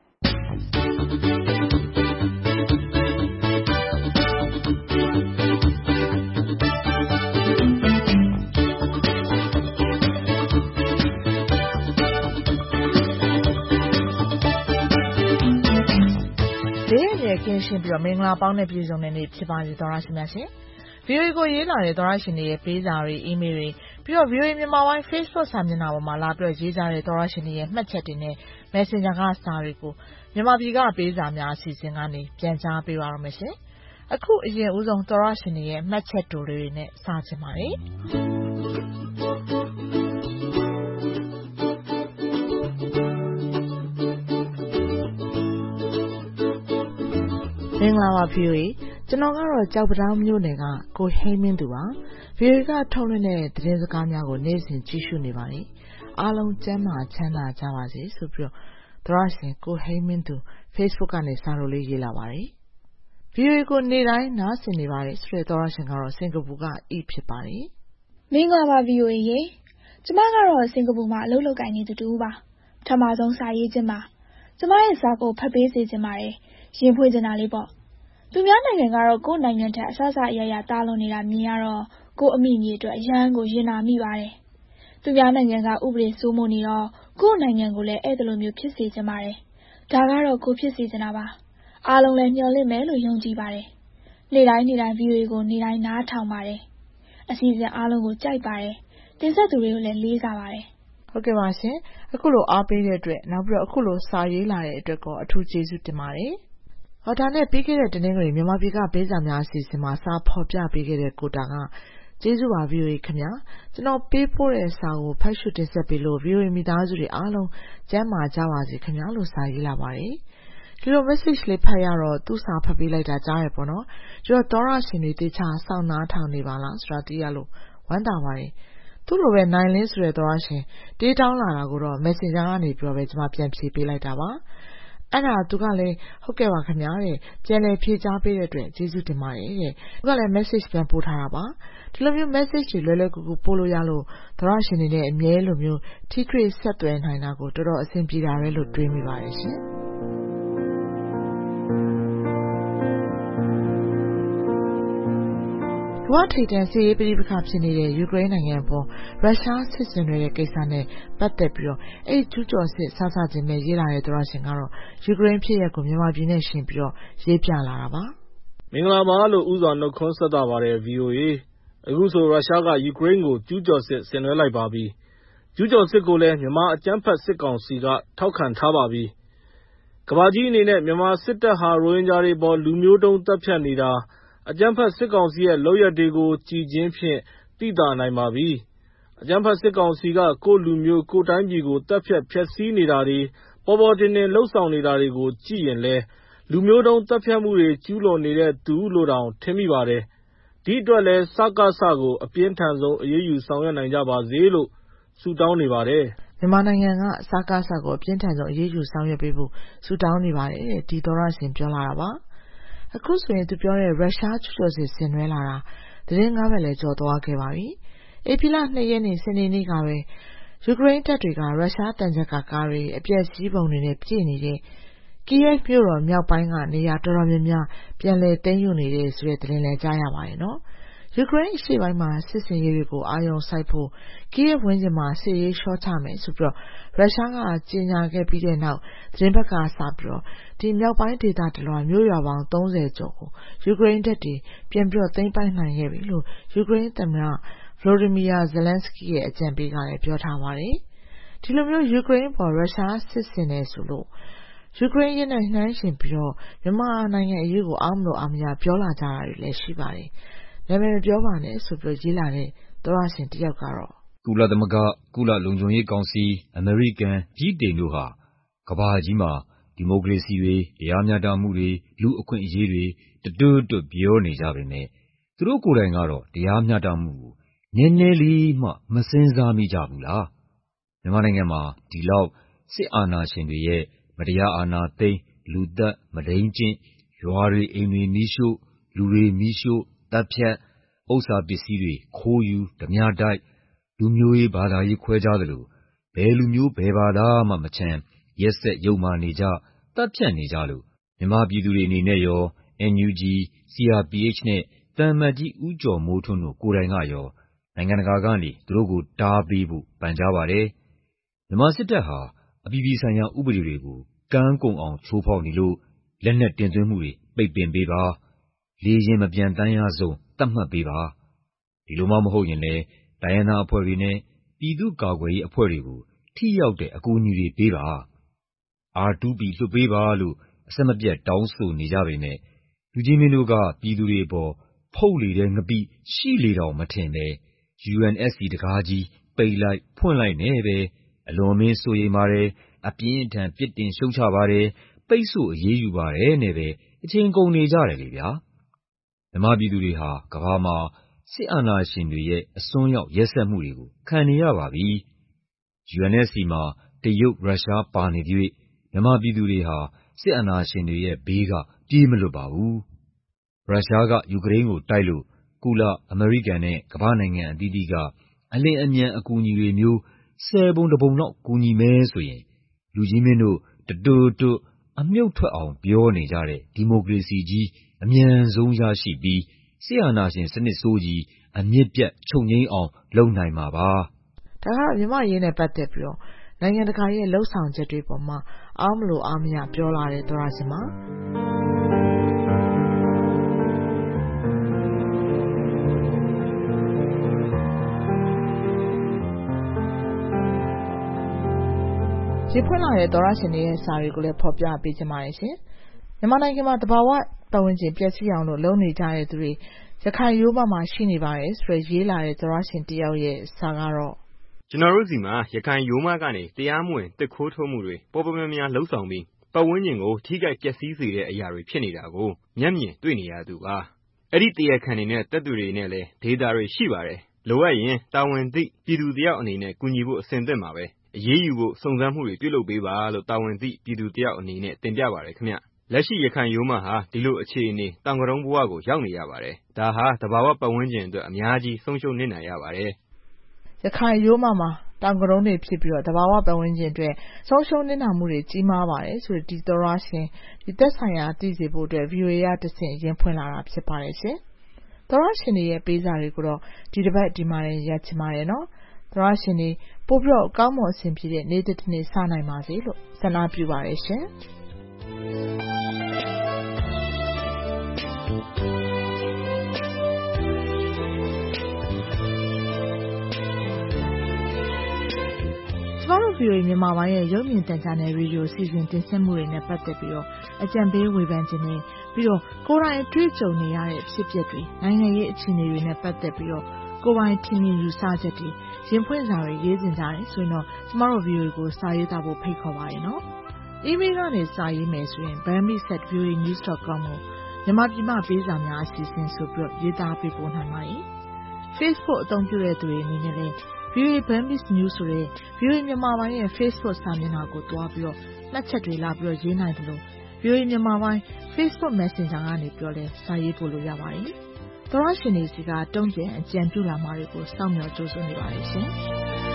ကင်းရှင်းပြီးတော့မင်္ဂလာပေါင်းနဲ့ပြည့်စုံတဲ့နေ့ဖြစ်ပါစေသောရရှင်များရှင် VOA ကိုရေးလာတဲ့သောရရှင်တွေရဲ့ပေးစာတွေအီးမေးလ်တွေပြီးတော့ VOA မြန်မာပိုင်း Facebook စာမျက်နှာပေါ်မှာလာပြီးတော့ရေးကြတဲ့သောရရှင်တွေရဲ့မှတ်ချက်တွေနဲ့ Messenger ကစာတွေကိုမြန်မာပြည်ကပေးစာများအစီအစဉ်ကနေပြန်ကြားပေးပါရမယ်ရှင်အခုအရင်ဦးဆုံးသောရရှင်တွေရဲ့မှတ်ချက်တိုလေးတွေနဲ့စချင်ပါတယ်မင်္ဂလာပါ VOA ကျွန်တော်ကတော့ကြောက်ပတောင်းမြို့နယ်ကကိုဟိမင်းသူပါ VOA ကထုတ်လွှင့်တဲ့သတင်းစကားများကိုနေ့စဉ်ကြည့်ရှုနေပါတယ်အားလုံးကျန်းမာချမ်းသာကြပါစေဆိုပြီးတော့သရရှင်ကိုဟိမင်းသူ Facebook ကနေစာလိုလေးရေးလာပါတယ် VOA ကိုနေ့တိုင်းနားဆင်နေပါတယ်ဆိုတဲ့သရရှင်ကတော့စင်ကာပူကအီဖြစ်ပါတယ်မင်္ဂလာပါ VOA ရေကျမကတော့စင်ကာပူမှာအလုပ်လုပ်ကိုင်နေသူတူပါပထမဆုံးစာရေးခြင်းပါကျမရဲ့စာကိုဖတ်ပေးစေချင်ပါတယ်ရင်ဖွင့်ချင်တာလေးပေါ့သူများနိုင်ငံကတော့ကိုယ့်နိုင်ငံထက်အဆအဆအရရတားလွန်နေတာမြင်ရတော့ကိုယ့်အမိမြေအတွက်အရန်ကိုရင်နာမိပါတယ်သူများနိုင်ငံကဥပဒေစိုးမိုးနေတော့ကိုယ့်နိုင်ငံကိုလည်းအဲ့ဒါလိုမျိုးဖြစ်စေချင်ပါတယ်ဒါကတော့ကိုဖြစ်စေချင်တာပါအားလုံးလည်းမျှော်လင့်မယ်လို့ယုံကြည်ပါတယ်နေ့တိုင်း VOA ကိုနေ့တိုင်းနားထောင်ပါတယ်အစီအစဉ်အားလုံးကိုကြိုက်ပါတယ်တင်ဆက်သူတွေကိုလည်းလေးစားပါတယ်ဟုတ်ကဲ့ပါရှင်အခုလိုအားပေးတဲ့အတွက်နောက်ပြီးတော့အခုလိုစာရေးလာတဲ့အတွက်ကိုအထူးကျေးဇူးတင်ပါတယ်ဟောဒါနဲ့ပြီးခဲ့တဲ့တနင်္ဂနွေမြန်မာပြည်ကပေးစာများအစီအစဉ်မှာစာဖော်ပြပေးခဲ့တဲ့ကိုတာကကျေးဇူးပါ VOA ခင်ဗျာကျွန်တော်ပေးပို့တဲ့စာကိုဖတ်ရှုတင်ဆက်ပေးလို့ VOA မိသားစုတွေအားလုံးကျန်းမာကြပါစေခင်ဗျာလို့စာရေးလာပါတယ်ဒီလို message လေးဖတ်ရတော့သူ့စာဖတ်ပေးလိုက်တာကြားရပေါ့နော်ကျွန်တော်သောရရှင်တွေတေချာစောင့်နားထောင်နေပါလားဆိုတာသိရလို့ဝမ်းသာပါတယ်သူ့လိုပဲနိုင်လင်းဆိုတဲ့သောရရှင်တေးတောင်းလာတာကိုတော့ Messenger ကနေပြောပဲကျွန်မပြန်ဖြေပေးလိုက်တာပါအဲ့ဒါသူကလည်းဟုတ်ကဲ့ပါခင်ဗျာတဲ့ပြန်လည်ဖြေကြားပေးတဲ့အတွက်ကျေးဇူးတင်ပါတယ်တဲ့သူကလည်း message ပြန်ပို့ထားတာပါဒီလိုမျိုး message တွေလွယ်လွယ်ကူကူပို့လို့ရလို့သောရရှင်တွေနဲ့အမြဲလိုမျိုးထိတွေ့ဆက်သွယ်နိုင်တာကိုတော်တော်အဆင်ပြေတာပဲလို့တွေးမိပါတယ်ရှင်ဝါထိတ်တန့်စစ်ရေးပြိပခါဖြစ်နေတဲ့ယူကရိန်းနိုင်ငံပေါ်ရုရှားစစ်စင်တွေရဲ့ကိစ္စနဲ့ပတ်သက်ပြီးတော့အဲ့ကျူးကျော်စစ်ဆဆခြင်းနဲ့ရေးလာတဲ့သောရရှင်ကတော့ယူကရိန်းဖြစ်ရပ်ကိုမြန်မာပြည်နဲ့ရှင်ပြီးတော့ရေးပြလာတာပါမင်္ဂလာပါလို့ဥစွာနှုတ်ခွန်းဆက်တာပါတယ် VOA အခုဆိုရုရှားကယူကရိန်းကိုကျူးကျော်စစ်ဆင်နွှဲလိုက်ပါပြီကျူးကျော်စစ်ကိုလည်းမြန်မာအကြမ်းဖက်စစ်ကောင်စီကထောက်ခံထားပါပြီကမ္ဘာကြီးအနေနဲ့မြန်မာစစ်တပ်ဟာရိုဟင်ဂျာတွေပေါ်လူမျိုးတုံးတပ်ဖြတ်နေတာအကြမ်းဖက်စစ်ကောင်စီရဲ့လုပ်ရပ်တွေကိုကြည်ချင်းဖြင့်သိသာနိုင်ပါပြီအကြမ်းဖက်စစ်ကောင်စီကကိုယ့်လူမျိုးကိုယ့်တိုင်းပြည်ကိုတပ်ဖြတ်ဖျက်ဆီးနေတာတွေပေါ်ပေါ်တင်တင်လှုပ်ဆောင်နေတာတွေကိုကြည့်ရင်လဲလူမျိုးတုံးတပ်ဖြတ်မှုတွေကျူးလွန်နေတဲ့သူလို့တောင်ထင်မိပါတယ်ဒီအတွက်လဲစကစကိုအပြင်းထန်ဆုံးအရေးယူဆောင်ရွက်နိုင်ကြပါစေလို့ဆုတောင်းနေပါတယ်မြန်မာနိုင်ငံကစကစကိုအပြင်းထန်ဆုံးအရေးယူဆောင်ရွက်ပေးဖို့ဆုတောင်းနေပါတယ်တဲ့ဒီသောရရှင်ပြောလာတာပါအခုဆိုရင်သူပြောတဲ့ရုရှားကျူးကျော်စစ်ဆင်နွှဲလာတာသတင်း9ပတ်လည်းကြော်သွားခဲ့ပါပြီ။ဧပြီလ2ရက်နေ့စနေနေ့ကပဲယူကရိန်းတပ်တွေကရုရှားတန်ကြပ်ကားတွေအပြည့်စည်းပုံတွေနဲ့ပြည့်နေတဲ့ကီယက်မြို့တော်မြောက်ပိုင်းကနေရာတော်တော်များများပြန်လည်သိမ်းယူနေတဲ့ဆိုတဲ့သတင်းလည်းကြားရပါတယ်နော်။ယူကရိန်းအရှေ့ပိုင်းမှာစစ်စင်ရေးတွေကိုအာရုံစိုက်ဖို့ကီယက်ဝန်းကျင်မှာစစ်ရေးရှော့ချမယ်ဆိုပြီးတော့ရုရှားကကြေညာခဲ့ပြီးတဲ့နောက်သတင်းဘက်ကစပြီးတော့ဒီမြောက်ပိုင်းဒေသတလွှာမြို့ရွာပေါင်း30ကျော်ကိုယူကရိန်းတပ်တွေပြန်ပြီးတော့သိမ်းပိုက်နိုင်ခဲ့ပြီလို့ယူကရိန်းသမ္မတ Volodymyr Zelensky ရဲ့အကြံပေးကလည်းပြောထားပါတယ်ဒီလိုမျိုးယူကရိန်းပေါ်ရုရှားစစ်ဆင်နေဆိုလို့ယူကရိန်းရဲ့နှိုင်းရှင်ပြီးတော့မြန်မာနိုင်ငံအရေးကိုအားမလို့အားမရပြောလာကြတာတွေလည်းရှိပါတယ်နာမည်မပြောပါနဲ့ဆိုပြီးရေးလာတဲ့သောရရှင်တယောက်ကတော့ကုလသမဂ္ဂကုလလုံခြုံရေးကောင်စီအမေရိကန်ပြည်တိန်တို့ဟာကမ္ဘာကြီးမှာဒီမိုကရေစီတွေတရားမျှတမှုတွေလူအခွင့်အရေးတွေတွတ်ပြောနေကြပေမဲ့သူတို့ကိုယ်တိုင်ကတော့တရားမျှတမှုကိုနည်းနည်းလေးမှမစင်စားမိကြဘူးလားမြန်မာနိုင်ငံမှာဒီလောက်စစ်အာဏာရှင်တွေရဲ့မတရားအာဏာသိမ်းလူသက်မဒိန်ကျင့်ရွာတွေအိမ်တွေမီးရှို့လူတွေမီးရှို့တပ်ဖြတ်ဥစ္စာပစ္စည်းတွေခိုးယူဓမြတိုက်လူမျိုးရေးဘာသာရေးခွဲခြားသလိုဘယ်လူမျိုးဘယ်ဘာသာမှမချမ်းရက်စက်ယုံမာနေကြတပ်ဖြတ်နေကြလို့မြန်မာပြည်သူတွေအနေနဲ့ရော NUG CRPH နဲ့တန်မတ်ကြီးဦးကျော်မိုးထွန်းတို့ကိုယ်တိုင်ကရောနိုင်ငံတကာကနေသူတို့ကိုတားပေးဖို့ပန်ကြားပါတယ်မြန်မာစစ်တပ်ဟာအပြည်ပြည်ဆိုင်ရာဥပဒေတွေကိုကမ်းကုန်အောင်ချိုးဖောက်နေလို့လက်နက်တင်သွင်းမှုတွေပိတ်ပင်ပေးပါလေရင်မပြန်တမ်းရဆုံးတတ်မှတ်ပေးပါဒီလိုမှမဟုတ်ရင်လည်းတိုင်းရင်းသားအဖွဲ့တွေနဲ့ပြည်သူ့ကာကွယ်ရေးအဖွဲ့တွေကိုထိရောက်တဲ့အကူအညီတွေပေးပါ R2P လွှတ်ပေးပါလို့အဆက်မပြတ်တောင်းဆိုနေကြပေမဲ့လူကြီးမင်းတို့ကပြည်သူတွေပေါ်ဖုတ်လေတဲ့ငပိရှိလေတောင်မထင်ပဲ UNSC တကားကြီးပိတ်လိုက်ဖွင့်လိုက်နဲ့ပဲအလွန်မင်းဆိုရင်ပါတယ်အပြင်းထန်ပြစ်တင်ရှုံချပါတယ်ပိတ်ဆို့အရေးယူပါတယ်နဲ့ပဲအချိန်ကုန်နေကြတယ်လေဗျာမြန်မာပြည်သူတွေဟာကမ္ဘာမှာစစ်အာဏာရှင်တွေရဲ့အစွန်းရောက်ရက်စက်မှုတွေကိုခံနေရပါပြီ UNSC မှာတရုတ်ရုရှားပါနေပြီမြန်မာပြည်သူတွေဟာစစ်အာဏာရှင်တွေရဲ့ဘေးကပြေးမလွတ်ပါဘူးရုရှားကယူကရိန်းကိုတိုက်လို့ကုလအမေရိကန်နဲ့ကမ္ဘာနိုင်ငံအသီးသီးကအလင်းအမြန်အကူအညီတွေမျိုး10ပုံ1ပုံလောက်ကူညီမယ်ဆိုရင်လူကြီးမင်းတို့တွတ်အမြုပ်ထွက်အောင်ပြောနေကြတဲ့ဒီမိုကရေစီကြီးအမြန်ဆုံးရရှိပြီးစစ်အာဏာရှင်စနစ်ဆိုးကြီးအမြင့်ပြတ်ချုပ်ငြိမ်းအောင်လုပ်နိုင်မှာပါဒါကမြန်မာရေးနဲ့ပတ်သက်ပြီးတော့နိုင်ငံတကာရဲ့လှုပ်ဆောင်ချက်တွေပေါ်မှာအားမလို့အားမရပြောလာတဲ့သောရရှင်မှာဒီဖွင့်လာတဲ့သောရရှင်တွေရဲ့စာတွေကိုလည်းဖော်ပြပေးချင်ပါတယ်ရှင်မြန်မာနိုင်ငံမှာတဘာဝပတ်ဝန်းကျင်ပျက်စီးအောင်လို့လုပ်နေကြတဲ့သူတွေရခိုင်ရိုးမမှာရှိနေပါတယ်ဆိုရရေးလာတဲ့သောရရှင်တယောက်ရဲ့စာကတော့ကျွန်တော်တို့စီမှာရခိုင်ရိုးမကနေတရားမဝင်တစ်ခိုးထုတ်မှုတွေပေါ်ပေါ်များများလှုပ်ဆောင်ပြီးပတ်ဝန်းကျင်ကိုထိခိုက်ပျက်စီးစေတဲ့အရာတွေဖြစ်နေတာကိုမျက်မြင်တွေ့နေရသူပါအဲ့ဒီတရားခံတွေနဲ့တပ်တွေနဲ့လည်းဒေတာတွေရှိပါတယ်လိုအပ်ရင်တာဝန်သိပြည်သူတယောက်အနေနဲ့ကူညီဖို့အဆင်သင့်ပါပဲအရေးယူဖို့စုံစမ်းမှုတွေပြုလုပ်ပေးပါလို့တာဝန်သိပြည်သူတယောက်အနေနဲ့တင်ပြပါတယ်ခင်ဗျလက်ရှိရခိုင်ရိုးမဟာဒီလိုအခြေအနေတောင်ကတုံးဘဝကိုရောက်နေရပါတယ်ဒါဟာတဘာဝပတ်ဝန်းကျင်အတွက်အများကြီးဆုံးရှုံးနေနိုင်ရပါတယ်ရခိုင်ရိုးမမှာတောင်ကတုံးတွေဖြစ်ပြီးတော့တဘာဝပတ်ဝန်းကျင်အတွက်ဆုံးရှုံးနေတာမှုတွေကြီးမားပါတယ်ဆိုတော့ဒီသောရရှင်ဒီသက်ဆိုင်ရာသိစေဖို့အတွက် VOA ရတဆင့်ရင်ဖွင့်လာတာဖြစ်ပါတယ်ရှင်သောရရှင်ရဲ့ပေးစာတွေကိုတော့ဒီတစ်ပတ်ဒီမှာရပ်ချင်ပါတယ်နော်သောရရှင်ပို့ပြီးတော့ကောင်းမွန်အဆင်ပြေတဲ့နေ့တစ်နေ့စနိုင်ပါစေလို့ဆန္ဒပြုပါတယ်ရှင်VOA မြန်မာပိုင်းရဲ့ရုပ်မြင်သံကြားနယ်ရေဒီယိုစီစဉ်တင်ဆက်မှုတွေနဲ့ပတ်သက်ပြီးတော့အကြံပေးဝေဖန်ခြင်းနဲ့ပြီးတော့ကိုယ်တိုင်အတွေ့အကြုံနေရတဲ့ဖြစ်ပျက်တွေနိုင်ငံရေးအခြေအနေတွေနဲ့ပတ်သက်ပြီးတော့ကိုယ်ပိုင်ထင်မြင်ယူဆချက်တွေရင်ဖွင့်စာတွေရေးတင်ကြတယ်ဆိုရင်တော့ကျမတို့ VOA ကိုစာရေးသားဖို့ဖိတ်ခေါ်ပါရနော်။ email ကနေစာရေးမယ်ဆိုရင် bambi@voanews.com ကိုမြန်မာပြည်မှာပေးစာများအစီအစဉ်ဆိုပြီးတော့ရေးသားပေးပို့နိုင်ပါတယ်။ Facebook အသုံးပြုတဲ့သူတွေအနေနဲ့လည်းVOA Burmese News ဆိုတဲ့ VOA မြန်မာပိုင်းရဲ့ Facebook စာမျက်နှာကိုတွားပြီးတော့မှတ်ချက်တွေလာပြီးတော့ရေးနိုင်တယ်လို့ VOA မြန်မာပိုင်း Facebook Messenger ကနေပြောလဲစာရေးပို့လို့ရပါတယ်။သောရရှင်တွေစီကတုံ့ပြန်အကြံပြုလာမှာတွေကိုစောင့်မျှော်ကြိုးစားနေပါတယ်ရှင်။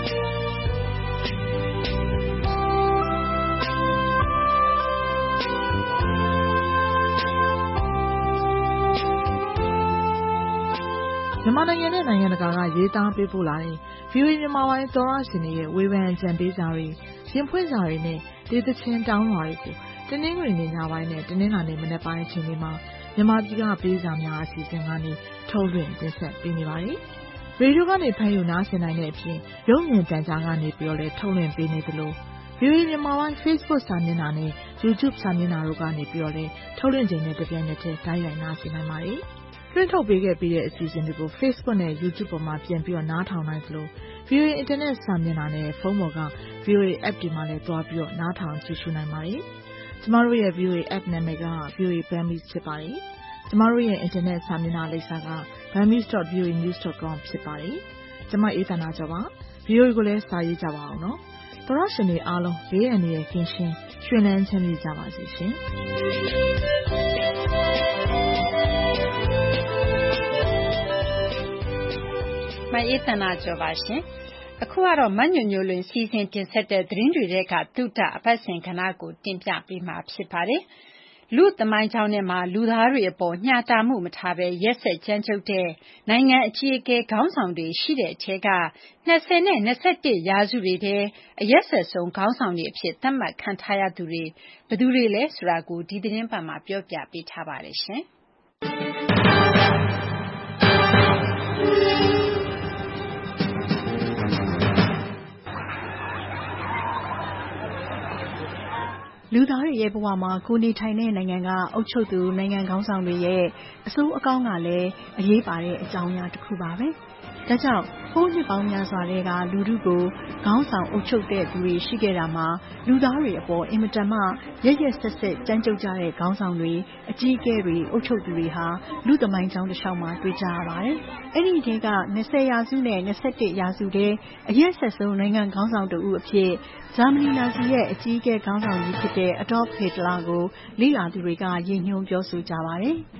မြန်မာနိုင်ငံနဲ့နိုင်ငံတကာကရေးသားပေးပို့လာတဲ့ VOA မြန်မာပိုင်းသောရရှင်တွေရဲ့ဝေဖန်အကြံပေးစာတွေရင်ဖွင့်စာတွေနဲ့ဒေသချင်းတောင်းလွှာတွေကိုတင်းနှင်းတွင်နေညပိုင်းနဲ့တင်းနှင်းလာနေမနေ့ပိုင်းအချိန်တွေမှာမြန်မာပြည်ကပေးစာများအစီအစဉ်ကနေထုတ်လွှင့်တင်ဆက်ပေးနေပါတယ်။ရေဒီယိုကနေဖမ်းယူနားဆင်နိုင်တဲ့အပြင်ရုပ်မြင်သံကြားကနေပြီးတော့လည်းထုတ်လွှင့်ပေးနေသလို VOA မြန်မာပိုင်း Facebook စာမျက်နှာနဲ့ YouTube စာမျက်နှာတို့ကနေပြီးတော့လည်းထုတ်လွှင့်ချိန်နဲ့တပြိုင်နက်တည်းတိုက်ရိုက်နားဆင်နိုင်ပါတယ်။လွှင့်ထုတ်ပေးခဲ့ပြီးတဲ့အစီအစဉ်တွေကို Facebook နဲ့ YouTube ပေါ်မှာပြန်ပြီးတော့နားထောင်နိုင်သလို VOA Internet စာမျက်နှာနဲ့ဖုန်းပေါ်က VOA App တွေမှာလည်းတွားပြီးတော့နားထောင်ကြည့်ရှုနိုင်ပါတယ်။ကျမတို့ရဲ့ VOA App နာမည်က VOA Burmese ဖြစ်ပါတယ်။ကျမတို့ရဲ့ Internet စာမျက်နှာလိပ်စာက burmese.voanews.com ဖြစ်ပါတယ်။ကျမအေးသန္တာကျော်ပါ။ VOA ကိုလည်းစာရေးကြပါအောင်နော်။သောရရှင်တွေအားလုံးဘေးအန္တရာယ်ကင်းရှင်းရွှင်လန်းချမ်းမြေ့ကြပါစေရှင်။မအေးသန္တာကျော်ပါရှင်အခုကတော့မညွညွလွင်စီစဉ်တင်ဆက်တဲ့သတင်းတွေထဲကသုတအပတ်စဉ်ကဏ္ဍကိုတင်ပြပေးမှာဖြစ်ပါတယ်လူသမိုင်းကြောင်းထဲမှာလူသားတွေအပေါ်ညှာတာမှုမထားဘဲရက်ဆက်ကြမ်းကြုတ်တဲ့နိုင်ငံအကြီးအကဲခေါင်းဆောင်တွေရှိတဲ့အထက်က20နဲ့21ရာစုတွေထဲအရက်ဆက်ဆုံးခေါင်းဆောင်တွေအဖြစ်သတ်မှတ်ခံထားရသူတွေဘယ်သူတွေလဲဆိုတာကိုဒီသတင်းပတ်မှာပြောပြပေးထားပါတယ်ရှင်လူသားတွေရဲ့ဘဝမှာကိုနေထိုင်တဲ့နိုင်ငံကအုပ်ချုပ်သူနိုင်ငံခေါင်းဆောင်တွေရဲ့အဆိုးအကောင်းကလည်းအရေးပါတဲ့အကြောင်းအရာတစ်ခုပါပဲ။ဒါကြောင့်ဟိုးနှစ်ပေါင်းများစွာတဲ့ကလူထုကိုခေါင်းဆောင်အုပ်ချုပ်တဲ့သူတွေရှိခဲ့တာမှာလူသားတွေအပေါ်အင်မတန်မှရက်ရက်ဆက်ဆက်ကြမ်းကြုတ်ကြတဲ့ခေါင်းဆောင်တွေအကြီးအကဲတွေအုပ်ချုပ်သူတွေဟာလူသမိုင်းကြောင်းတစ်လျှောက်မှာတွေ့ကြရပါတယ်။အဲ့ဒီထဲက20ရာစုနဲ့21ရာစုထဲအရက်ဆက်ဆုံးနိုင်ငံခေါင်းဆောင်တူအဖြစ်ဂျာမနီနာဇီရဲ့အကြီးအကဲခေါင်းဆောင်ကြီးဖြစ်တဲ့ Adolf Hitler ကိုလေ့လာသူတွေကရည်ညွှန်းပြောဆိုကြပါတယ်။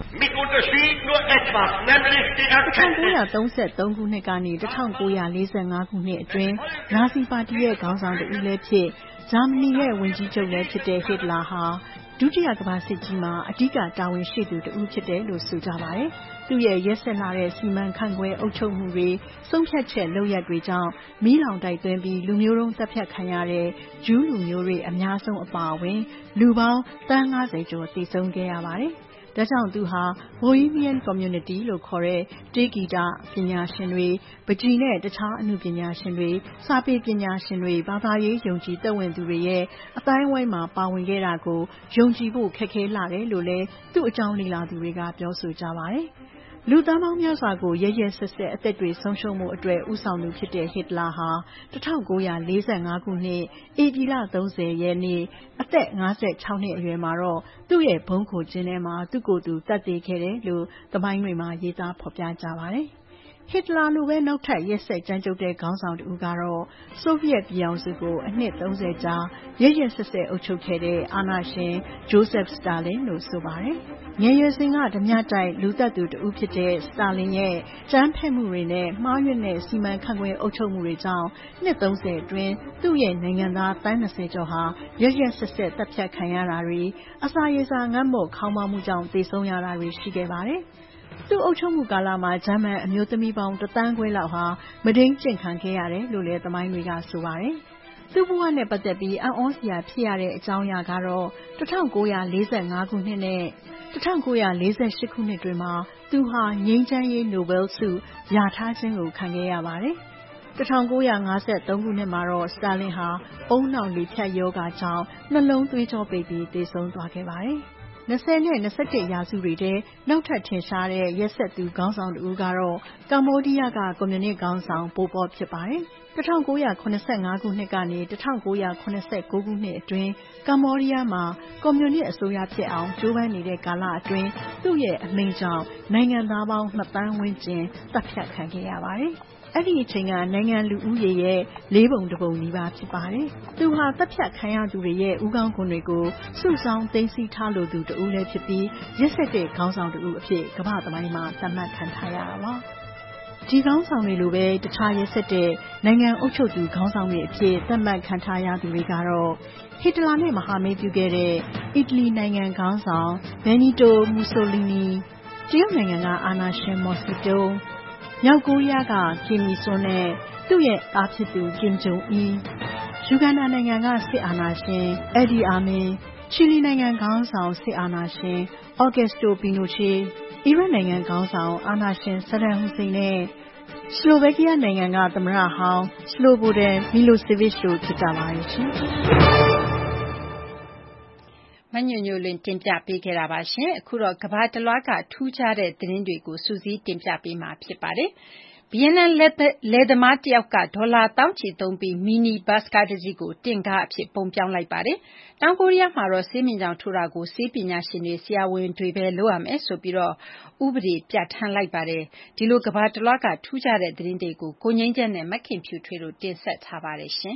1933 ခုနှစ်ကနေ1945 ခုနှစ်အတွင်းနာဇီပါတီရဲ့ခေါင်းဆောင်တဦးလည်းဖြစ်ဂျာမနီရဲ့ဝန်ကြီးချုပ်လည်းဖြစ်တဲ့ Hitler ဟာဒုတိယကမ္ဘာစစ်ကြီးမှာအဓိကတာဝန်ရှိသူတဦးဖြစ်တယ်လို့ဆိုကြပါတယ်။သူ့ရဲ့ရက်စက်လာတဲ့စီမံခန့်ခွဲအုပ်ချုပ်မှုတွေဆုံးဖြတ်ချက်လုပ်ရပ်တွေကြောင့်မီးလောင်တိုက်သွင်းပြီးလူမျိုးတုံးတပ်ဖြတ်ခံရတဲ့ဂျူးလူမျိုးတွေအများဆုံးအပါအဝင်လူပေါင်းသန်း50ကျော်သေဆုံးခဲ့ရပါတယ်။ဒါကြောင့်သူဟာ Bohemian Community လို့ခေါ်တဲ့တေးဂီတပညာရှင်တွေပန်းချီနဲ့တခြားအမှုပညာရှင်တွေစာပေပညာရှင်တွေဘာသာရေးယုံကြည်သက်ဝင်သူတွေရဲ့အတိုင်းအဝိုင်းမှာပါဝင်ခဲ့တာကိုယုံကြည်ဖို့ခက်ခဲလာတယ်လို့လည်းသူ့အကြောင်းလေ့လာသူတွေကပြောဆိုကြပါတယ်။လူသားပေါင်းများစွာကိုရက်ရက်စက်စက်အသက်တွေဆုံးရှုံးမှုအတွက်ဦးဆောင်သူဖြစ်တဲ့ဟစ်တလာဟာ1945ခုနှစ်ဧပြီလ30ရက်နေ့အသက်56နှစ်အရွယ်မှာတော့သူ့ရဲ့ဘုံခိုကျင်းထဲမှာသူ့ကိုယ်သူသတ်သေခဲ့တယ်လို့သမိုင်းတွေမှာရေးသားဖော်ပြကြပါတယ်။ဟစ်တလာလိုပဲနောက်ထပ်ရက်စက်ကြမ်းကြုတ်တဲ့ခေါင်းဆောင်တူကတော့ဆိုဗီယက်ပြည်အောင်စုကိုအနှစ်30ကြာရက်ရက်စက်စက်အုပ်ချုပ်ခဲ့တဲ့အာဏာရှင်ဂျိုးဆက်စတာလင်လို့ဆိုပါတယ်။ငယ်ရွယ်စဉ်ကဓမြတိုက်လူသက်သူတူဖြစ်တဲ့စတာလင်ရဲ့ကြမ်းဖက်မှုတွေနဲ့မှားယွင်းတဲ့စီမံခန့်ခွဲအုပ်ချုပ်မှုတွေကြောင့်နှစ်30အတွင်းသူ့ရဲ့နိုင်ငံသားတန်း20ကျော်ဟာရက်ရက်စက်စက်တပ်ဖြတ်ခံရတာတွေအစာရေစာငတ်မွတ်ခေါင်းပါမှုကြောင့်သေဆုံးရတာတွေရှိခဲ့ပါတယ်။သူ့အုပ်ချုပ်မှုကာလမှာဂျာမန်အမျိုးသမီးပေါင်း1 သန်းခွဲလောက်ဟာမဒိန်းကျင့်ခံခဲ့ရတယ်လို့လည်းသမိုင်းတွေကဆိုပါတယ်။သူ့ဘဝနဲ့ပတ်သက်ပြီးအံ့ဩစရာဖြစ်ရတဲ့အကြောင်းအရာကတော့1945ခုနှစ်နဲ့1948ခုနှစ်တွေမှာသူဟာငြိမ်းချမ်းရေးနိုဘယ်ဆုရထားခြင်းကိုခံခဲ့ရပါတယ်။1953ခုနှစ်မှာတော့စတာလင်ဟာဦးနှောက်လေဖြတ်ရောဂါကြောင့်နှလုံးသွေးကြောပိတ်ပြီးသေဆုံးသွားခဲ့ပါတယ်။20နဲ့21ရာစုတွေထဲနောက်ထပ်ထင်ရှားတဲ့ရက်စက်သူခေါင်းဆောင်တူကတော့ကမ္ဘောဒီးယားကကွန်မြူနစ်ခေါင်းဆောင်ပိုပေါဖြစ်ပါတယ်။1985ခုနှစ်ကနေ1989ခုနှစ်အတွင်းကမ္ဘောဒီးယားမှာကွန်မြူနစ်အစိုးရဖြစ်အောင်ကြိုးပမ်းနေတဲ့ကာလအတွင်းသူ့ရဲ့အမိန့်ကြောင့်နိုင်ငံသားပေါင်း2 သန်းဝန်းကျင်တပ်ဖြတ်ခံခဲ့ရပါတယ်။အဲ့ဒီအချိန်ကနိုင်ငံလူဦးရေရဲ့4 ပုံ1 ပုံနီးပါးဖြစ်ပါတယ်။သူဟာတပ်ဖြတ်ခံရသူတွေရဲ့ဦးခေါင်းခွန်တွေကိုစုဆောင်းသိမ်းဆည်းထားလိုသူတဦးလည်းဖြစ်ပြီးရက်စက်တဲ့ခေါင်းဆောင်တဦးအဖြစ်ကမ္ဘာသမိုင်းမှာသတ်မှတ်ခံထားရတာပါ။ဒီခေါင်းဆောင်တွေလိုပဲတခြားရက်စက်တဲ့နိုင်ငံအုပ်ချုပ်သူခေါင်းဆောင်တွေအဖြစ်သတ်မှတ်ခံထားရသူတွေကတော့ဟစ်တလာနဲ့မဟာမိတ်ပြုခဲ့တဲ့အီတလီနိုင်ငံခေါင်းဆောင်ဘယ်နီတိုမူဆိုလီနီတရုတ်နိုင်ငံကအာဏာရှင်မော်စီတုံးမြောက်ကိုရီးယားကကင်မီဆွန်နဲ့သူ့ရဲ့သားဖြစ်သူကင်ဂျုံအီယူဂန်ဒါနိုင်ငံကစစ်အာဏာရှင်အက်ဒီအာမင်ချီလီနိုင်ငံခေါင်းဆောင်စစ်အာဏာရှင်အော်ဂက်စတိုပီနိုချေအီရတ်နိုင်ငံခေါင်းဆောင်အာဏာရှင်ဆဒမ်ဟူစိန်နဲ့စလိုဗက်ကီးယားနိုင်ငံကသမ္မတဟောင်းစလိုဘိုဒန်မီလိုဆေဗစ်တို့ဖြစ်ကြပါရဲ့ရှင်မညွညွလင်းတင်ပြပေးခဲ့တာပါရှင်အခုတော့ကဘာတလွားကထူးခြားတဲ့သတင်းတွေကိုစူးစီးတင်ပြပေးမှာဖြစ်ပါတယ်ဗီယက်နမ်လယ်သမားတယောက်ကဒေါ်လာတောင်းချီသုံးပြီးမီနီဘတ်စ်ကားတစ်စီးကိုတင့်ကားအဖြစ်ပုံပြောင်းလိုက်ပါတယ်တောင်ကိုရီးယားမှာတော့ဆေးမြင့်ကြောင်ထိုးတာကိုဆေးပညာရှင်တွေဆရာဝန်တွေပဲလုပ်ရမယ်ဆိုပြီးတော့ဥပဒေပြဋ္ဌာန်းလိုက်ပါတယ်ဒီလိုကဘာတလွားကထူးခြားတဲ့သတင်းတွေကိုကိုငိမ့်ကျန်းနဲ့မခင်ဖြူထွေးတို့တင်ဆက်ထားပါတယ်ရှင်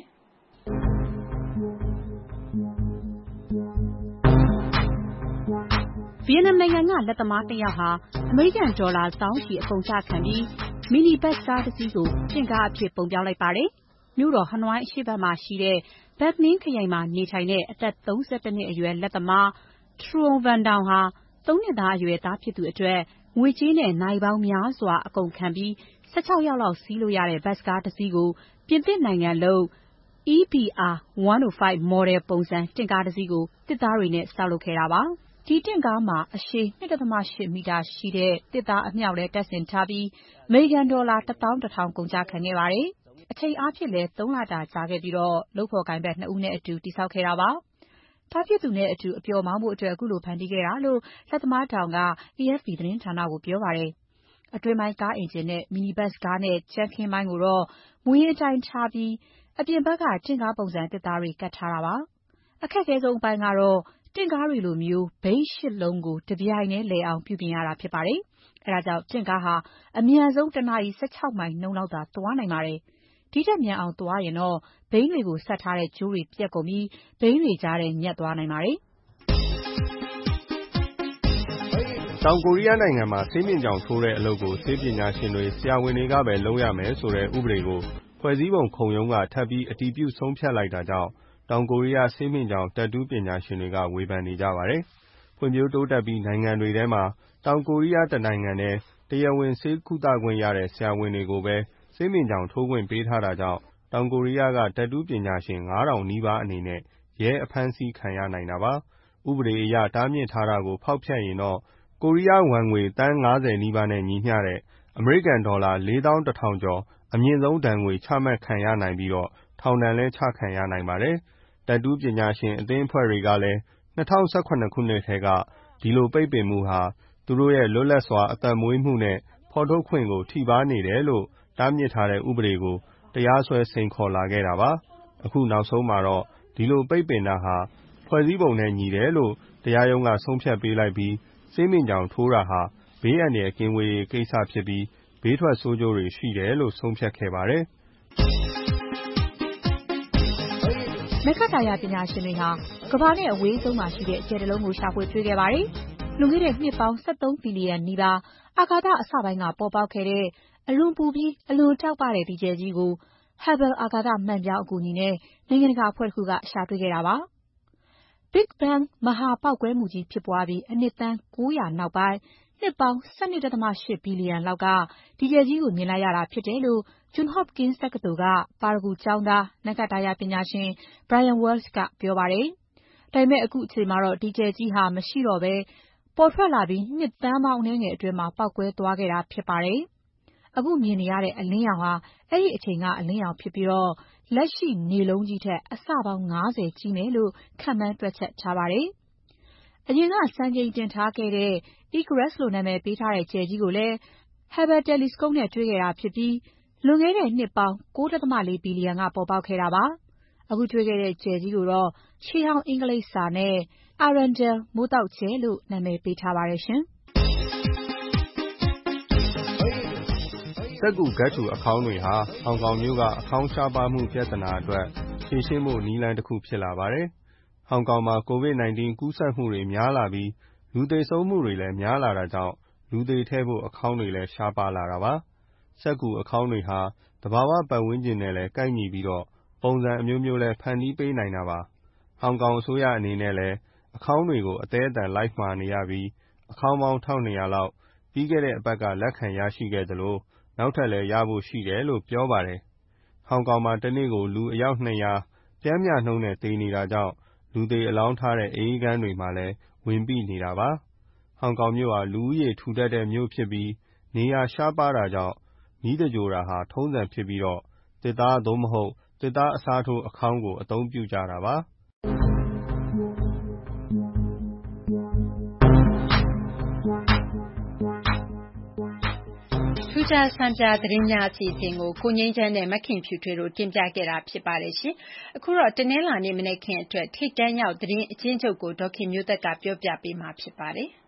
ဗီယက်နမ်နိုင်ငံကလက်သမားတစ်ယောက်ဟာအမေရိကန်ဒေါ်လာတောင်းချီအကုန်ကျခံပြီးမီနီဘတ်ကားတစ်စီးကိုတင့်ကားအဖြစ်ပုံပြောင်းလိုက်ပါတယ်။မြို့တော်ဟနွိုင်းအရှေ့ဘက်မှာရှိတဲ့ဘက်နင်းခရိုင်မှာနေထိုင်တဲ့အသက်32နှစ်အရွယ်လက်သမားထရွန်ဗန်တောင်ဟာ3 နှစ်သားအရွယ်သားဖြစ်သူအတွက်ငွေကြေးနဲ့နိုင်ပေါင်းများစွာအကုန်ခံပြီး16 ယောက်လောက်စီးလို့ရတဲ့ဘတ်ကားတစ်စီးကိုပြင်သစ်နိုင်ငံလုပ် EBR 105 model ပုံစံတင့်ကားတစ်စီးကိုတစ်သားတွေနဲ့ဆောက်လုပ်ခဲ့တာပါ။ဒီတင့်ကားမှာအရှည် 2.8 မီတာရှိတဲ့တစ်သားအမြှောက်လဲတပ်ဆင်ထားပြီးအမေရိကန်ဒေါ်လာ11,000ကုန်ကျခံခဲ့ပါတယ်။အချိန်အားဖြင့်လဲ3 လတာကြာခဲ့ပြီးတော့လုပ်ဖော်ကိုင်ဘက်2 ဦးနဲ့အတူတည်ဆောက်ခဲ့တာပါ။သားဖြစ်သူနဲ့အတူအပျော်မောင်းဖို့အတွက်အခုလိုဖန်တီးခဲ့တာလို့လက်သမားတောင်က AFP သတင်းဌာနကိုပြောပါတယ်။အတွင်းပိုင်းကားအင်ဂျင်နဲ့မီနီဘတ်ကားနဲ့ကြမ်းခင်းပိုင်းကိုတော့မူရင်းအတိုင်းထားပြီးအပြင်ဘက်ကတင့်ကားပုံစံတစ်သားတွေကတ်ထားတာပါ။အခက်အခဲဆုံးအပိုင်းကတော့တင့်ကားတွေလိုမျိုးဘိန်း8 လုံးကိုတပြိုင်တည်းလဲအောင်ပြုပြင်ရတာဖြစ်ပါတယ်။အဲဒါကြောင့်တင့်ကားဟာအမြန်ဆုံးတစ်နာရီ16 မိုင်နှုန်းလောက်သာသွားနိုင်ပါတယ်။ဒီထက်မြန်အောင်သွားရင်တော့ဘိန်းတွေကိုဆက်ထားတဲ့ကြိုးတွေပြတ်ကုန်ပြီးဘိန်းတွေကြားထဲညက်သွားနိုင်ပါတယ်။တောင်ကိုရီးယားနိုင်ငံမှာဆေးမြင့်ကြောင်ထိုးတဲ့အလုပ်ကိုဆေးပညာရှင်တွေဆရာဝန်တွေကပဲလုပ်ရမယ်ဆိုတဲ့ဥပဒေကိုဖွဲ့စည်းပုံခုံရုံးကထပ်ပြီးအတည်ပြုဆုံးဖြတ်လိုက်တာကြောင့်တောင်ကိုရီးယားဆေးမြင့်ကြောင်တက်တူးပညာရှင်တွေကဝေဖန်နေကြပါတယ်။ဖွံ့ဖြိုးတိုးတက်ပြီးနိုင်ငံတွေထဲမှာတောင်ကိုရီးယားတနိုင်ငံနဲ့တရားဝင်ဆေးကုသခွင့်ရတဲ့ဆရာဝန်တွေကိုပဲဆေးမြင့်ကြောင်ထိုးခွင့်ပေးထားတာကြောင့်တောင်ကိုရီးယားကတက်တူးပညာရှင် 9,000 နီးပါးအနေနဲ့ရဲအဖမ်းဆီးခံရနိုင်တာပါ။ဥပဒေအရတားမြစ်ထားတာကိုဖောက်ဖျက်ရင်တော့ကိုရီးယားဝမ်ငွေသန်း 50 နီးပါးနဲ့ညီမျှတဲ့အမေရိကန်ဒေါ်လာ 4,100 ကျော်အမြင့်ဆုံးဒဏ်ငွေချမှတ်ခံရနိုင်ပြီးတော့ထောင်ဒဏ်လည်းချခံရနိုင်ပါတယ်။တက်တူးပညာရှင်အသင်းအဖွဲ့တွေကလည်း2018ခုနှစ်ထဲကဒီလိုပိတ်ပင်မှုဟာသူတို့ရဲ့လွတ်လပ်စွာအသက်မွေးမှုနဲ့ဖော်ထုတ်ခွင့်ကိုထိပါးနေတယ်လို့တားမြစ်ထားတဲ့ဥပဒေကိုတရားစွဲစိန်ခေါ်လာခဲ့တာပါ။အခုနောက်ဆုံးမှာတော့ဒီလိုပိတ်ပင်တာဟာဖွဲ့စည်းပုံနဲ့ညီတယ်လို့တရားရုံးကဆုံးဖြတ်ပေးလိုက်ပြီးဆေးမြင့်ကြောင်ထိုးတာဟာဘေးအန္တရာယ်ကင်းဝေးရေးကိစ္စဖြစ်ပြီးဘေးထွက်ဆိုးကျိုးတွေရှိတယ်လို့ဆုံးဖြတ်ခဲ့ပါတယ်။နက္ခတ္တယပညာရှင်တွေဟာကမ္ဘာနဲ့အဝေးဆုံးမှာရှိတဲ့ကြယ်တလုံးကိုရှာဖွေတွေ့ခဲ့ပါတယ်။လွန်ခဲ့တဲ့နှစ်ပေါင်း13ဘီလီယံနီးပါးအာကာသအစပိုင်းကပေါ်ပေါက်ခဲ့တဲ့အလွန်ပူပြီးအလွန်တောက်ပတဲ့ဒီကြယ်ကြီးကို Hubble အာကာသမှန်ပြောင်းအကူအညီနဲ့နိုင်ငံတကာအဖွဲ့တစ်ခုကရှာတွေ့ခဲ့တာပါ။ Big Bang မဟာပေါက်ကွဲမှုကြီးဖြစ်ပွားပြီးအနှစ်သန်း900နောက်ပိုင်းနှစ်ပေါင်း 12.8 ဘီလီယံလောက်ကဒီကြယ်ကြီးကိုမြင်လိုက်ရတာဖြစ်တယ်လို့ Johns Hopkins တက္ကသိုလ်ကပါရဂူကျောင်းသားနက္ခတ္တယပညာရှင် Brian Welch ကပြောပါတယ်။ဒါပေမဲ့အခုအချိန်မှာတော့ဒီကြယ်ကြီးဟာမရှိတော့ဘဲပေါ်ထွက်လာပြီးနှစ်သန်းပေါင်းအနည်းငယ်အတွင်းမှာပေါက်ကွဲသွားခဲ့တာဖြစ်ပါတယ်။အခုမြင်နေရတဲ့အလင်းရောင်ဟာအဲ့ဒီအချိန်ကအလင်းရောင်ဖြစ်ပြီးတော့လက်ရှိနေလုံးကြီးထက်အဆပေါင်း90ကြီးမယ်လို့ခန့်မှန်းတွက်ချက်ထားပါတယ်။အရင်ကစံချိန်တင်ထားခဲ့တဲ့ Icarus လို့နာမည်ပေးထားတဲ့ကြယ်ကြီးကိုလည်း Hubble Telescope နဲ့တွေ့ခဲ့တာဖြစ်ပြီးလွန်ခဲ့တဲ့နှစ်ပေါင်း 9.4 ဘီလီယံကပေါ်ပေါက်ခဲ့တာပါ။အခုတွေ့ခဲ့တဲ့ကြယ်ကြီးကိုတော့ရှေးဟောင်းအင်္ဂလိပ်စာနဲ့ Arundel မိုးတောက်ကြယ်လို့နာမည်ပေးထားပါတယ်ရှင်။စက္ကူကတ်ထူအခေါင်းတွေဟာဟောင်ကောင်မြို့ကအခေါင်းရှားပါမှုပြဿနာအတွက်ဖြေရှင်းဖို့နည်းလမ်းတစ်ခုဖြစ်လာပါတယ်။ဟောင်ကောင်မှာ COVID-19 ကူးစက်မှုတွေများလာပြီးလူသေဆုံးမှုတွေလည်းများလာတာကြောင့်လူသေထည့်ဖို့အခေါင်းတွေလည်းရှားပါလာတာပါ။စက္ကူအခေါင်းတွေဟာသဘာဝပတ်ဝန်းကျင်နဲ့လည်းကိုက်ညီပြီးတော့ပုံစံအမျိုးမျိုးလည်းဖန်တီးပေးနိုင်တာပါ။ဟောင်ကောင်အစိုးရအနေနဲ့လည်းအခေါင်းတွေကိုအသေးအတန်လိုက်မှာနေရပြီးအခေါင်းပေါင်း1200လောက်ပြီးခဲ့တဲ့အပတ်ကလက်ခံရရှိခဲ့သလိုနောက်ထပ်လည်းရဖို့ရှိတယ်လို့ပြောပါတယ်။ဟောင်ကောင်မှာတစ်နေ့ကိုလူအယောက်200ပျမ်းမျှနှုန်းနဲ့သေနေတာကြောင့်လူသေအလောင်းထားတဲ့အေးကန်းတွေမှာလည်းဝင်ပိနေတာပါ။ဟောင်ကောင်မြို့ဟာလူဦးရေထူထပ်တဲ့မြို့ဖြစ်ပြီးနေရာရှားပါးတာကြောင့်မီးတကြိုတာဟာထုံးစံဖြစ်ပြီးတော့တစ်သားသို့မဟုတ်တစ်သားအစားထိုးအခေါင်းကိုအသုံးပြုကြတာပါ။ထူးခြားဆန်းပြသတင်းများအစီအစဉ်ကိုကိုငြိမ်းချမ်းနဲ့မခင်ဖြူထွေးတို့တင်ပြခဲ့တာဖြစ်ပါတယ်ရှင်။အခုတော့တနင်္လာနေ့မနေ့ခင်အတွက်ထိတ်တန်းရောက်သတင်းအချင်းချုပ်ကိုဒေါက်ခင်မျိုးသက်ကပြောပြပေးမှာဖြစ်ပါတယ်။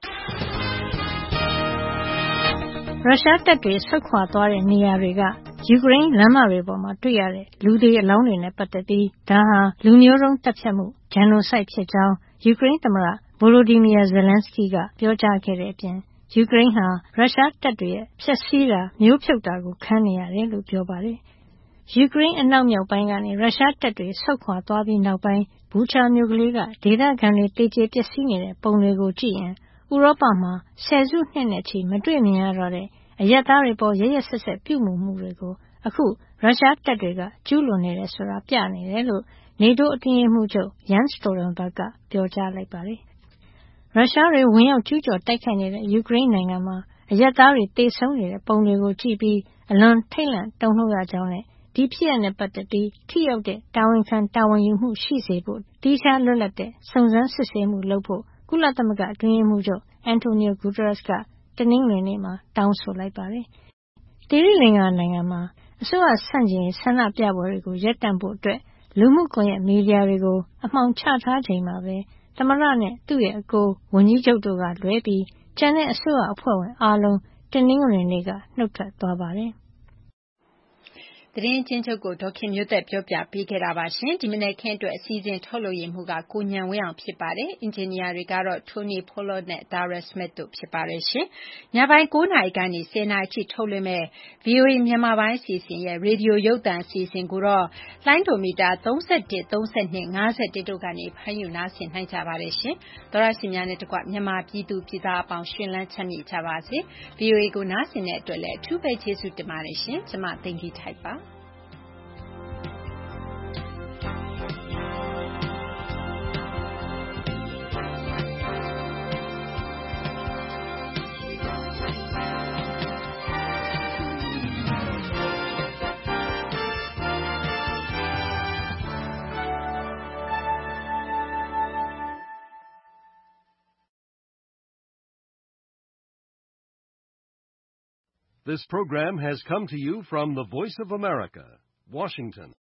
ရုရှားတပ်တွေဆုတ်ခွာသွားတဲ့နေရာတွေကယူကရိန်းလမ်းမတွေပေါ်မှာတွေ့ရတဲ့လူသေအလောင်းတွေနဲ့ပတ်သက်ပြီးဒါဟာလူမျိုးတုံးတပ်ဖြတ်မှု genocide ဖြစ်ကြောင်းယူကရိန်းသမ္မတ Volodymyr Zelensky ကပြောကြားခဲ့တဲ့အပြင်ယူကရိန်းဟာရုရှားတပ်တွေရဲ့ဖျက်ဆီးတာမျိုးဖြုတ်တာကိုခံနေရတယ်လို့ပြောပါတယ်။ယူကရိန်းအနောက်မြောက်ပိုင်းကနေရုရှားတပ်တွေဆုတ်ခွာသွားပြီးနောက်ပိုင်းဘူချာမြို့ကလေးကဒေသခံတွေတေကျေပျက်စီးနေတဲ့ပုံတွေကိုကြည့်ရင်ဥရောပမှာဆယ်စုနှစ်နဲ့ချီမတွေ့မြင်ရတော့တဲ့အရပ်သားတွေပေါ်ရက်ရက်စက်စက်ပြုမှုမှုတွေကိုအခုရုရှားတပ်တွေကကျူးလွန်နေတယ်ဆိုတာပြနေတယ်လို့ NATO အတွင်းရေးမှူးချုပ် Jens Stoltenberg ကပြောကြားလိုက်ပါတယ်။ရုရှားတွေဝင်ရောက်ကျူးကျော်တိုက်ခိုက်နေတဲ့ယူကရိန်းနိုင်ငံမှာအရပ်သားတွေသေဆုံးနေတဲ့ပုံတွေကိုကြည့်ပြီးအလွန်ထိတ်လန့်တုန်လှုပ်ရကြောင်းနဲ့ဒီဖြစ်ရပ်နဲ့ပတ်သက်ပြီးထိရောက်တဲ့တာဝန်ခံတာဝန်ယူမှုရှိစေဖို့တိကျလွတ်လပ်တဲ့စုံစမ်းစစ်ဆေးမှုလုပ်ဖို့ကုလသမဂ္ဂအတွင်းရေးမှူးချုပ် Antonio Guterres ကတနင်္ဂနွေနေ့မှာတောင်းဆိုလိုက်ပါတယ်။တိရိလင်္ကာနိုင်ငံမှာအစိုးရဆန့်ကျင်ရေးဆန္ဒပြပွဲတွေကိုရပ်တန့်ဖို့အတွက်လူမှုကွန်ရက်မီဒီယာတွေကိုအမှောင်ချထားချိန်မှာပဲသမ္မတနဲ့သူ့ရဲ့အကိုဝန်ကြီးချုပ်တို့ကလွဲပြီးကျန်တဲ့အစိုးရအဖွဲ့ဝင်အားလုံးတနင်္ဂနွေနေ့ကနှုတ်ထွက်သွားပါတယ်။သတင်းအချင်းချုပ်ကိုဒေါက်ခင်မျိုးသက်ပြောပြပေးခဲ့တာပါရှင်။ဒီမနေ့ခင်းအတွက်အစည်းအဝေးထုတ်လုပ်ရမှုကကိုညံဝင်းအောင်ဖြစ်ပါတယ်။အင်ဂျင်နီယာတွေကတော့ Tony Pollard နဲ့ Dara Smith တို့ဖြစ်ပါတယ်ရှင်။ညပိုင်း9နာရီကနေ10နာရီထိထုတ်လွှင့်မဲ့ VOA မြန်မာပိုင်းအစီအစဉ်ရဲ့ရေဒီယိုရုပ်သံအစီအစဉ်ကိုတော့လိုင်းဒိုမီတာ31 32 51တို့ကနေဖမ်းယူနားဆင်နိုင်ကြပါတယ်ရှင်။သောရရှိများနဲ့တကွမြန်မာပြည်သူပြည်သားအပေါင်းရှင်လန်းချမ်းမြေ့ကြပါစေ။ VOA ကိုနားဆင်တဲ့အတွက်လည်းအထူးပဲကျေးဇူးတင်ပါတယ်ရှင်။ကျွန်မသိင်္ဂီထိုက်ပါ။ This program has come to you from the Voice of America, Washington.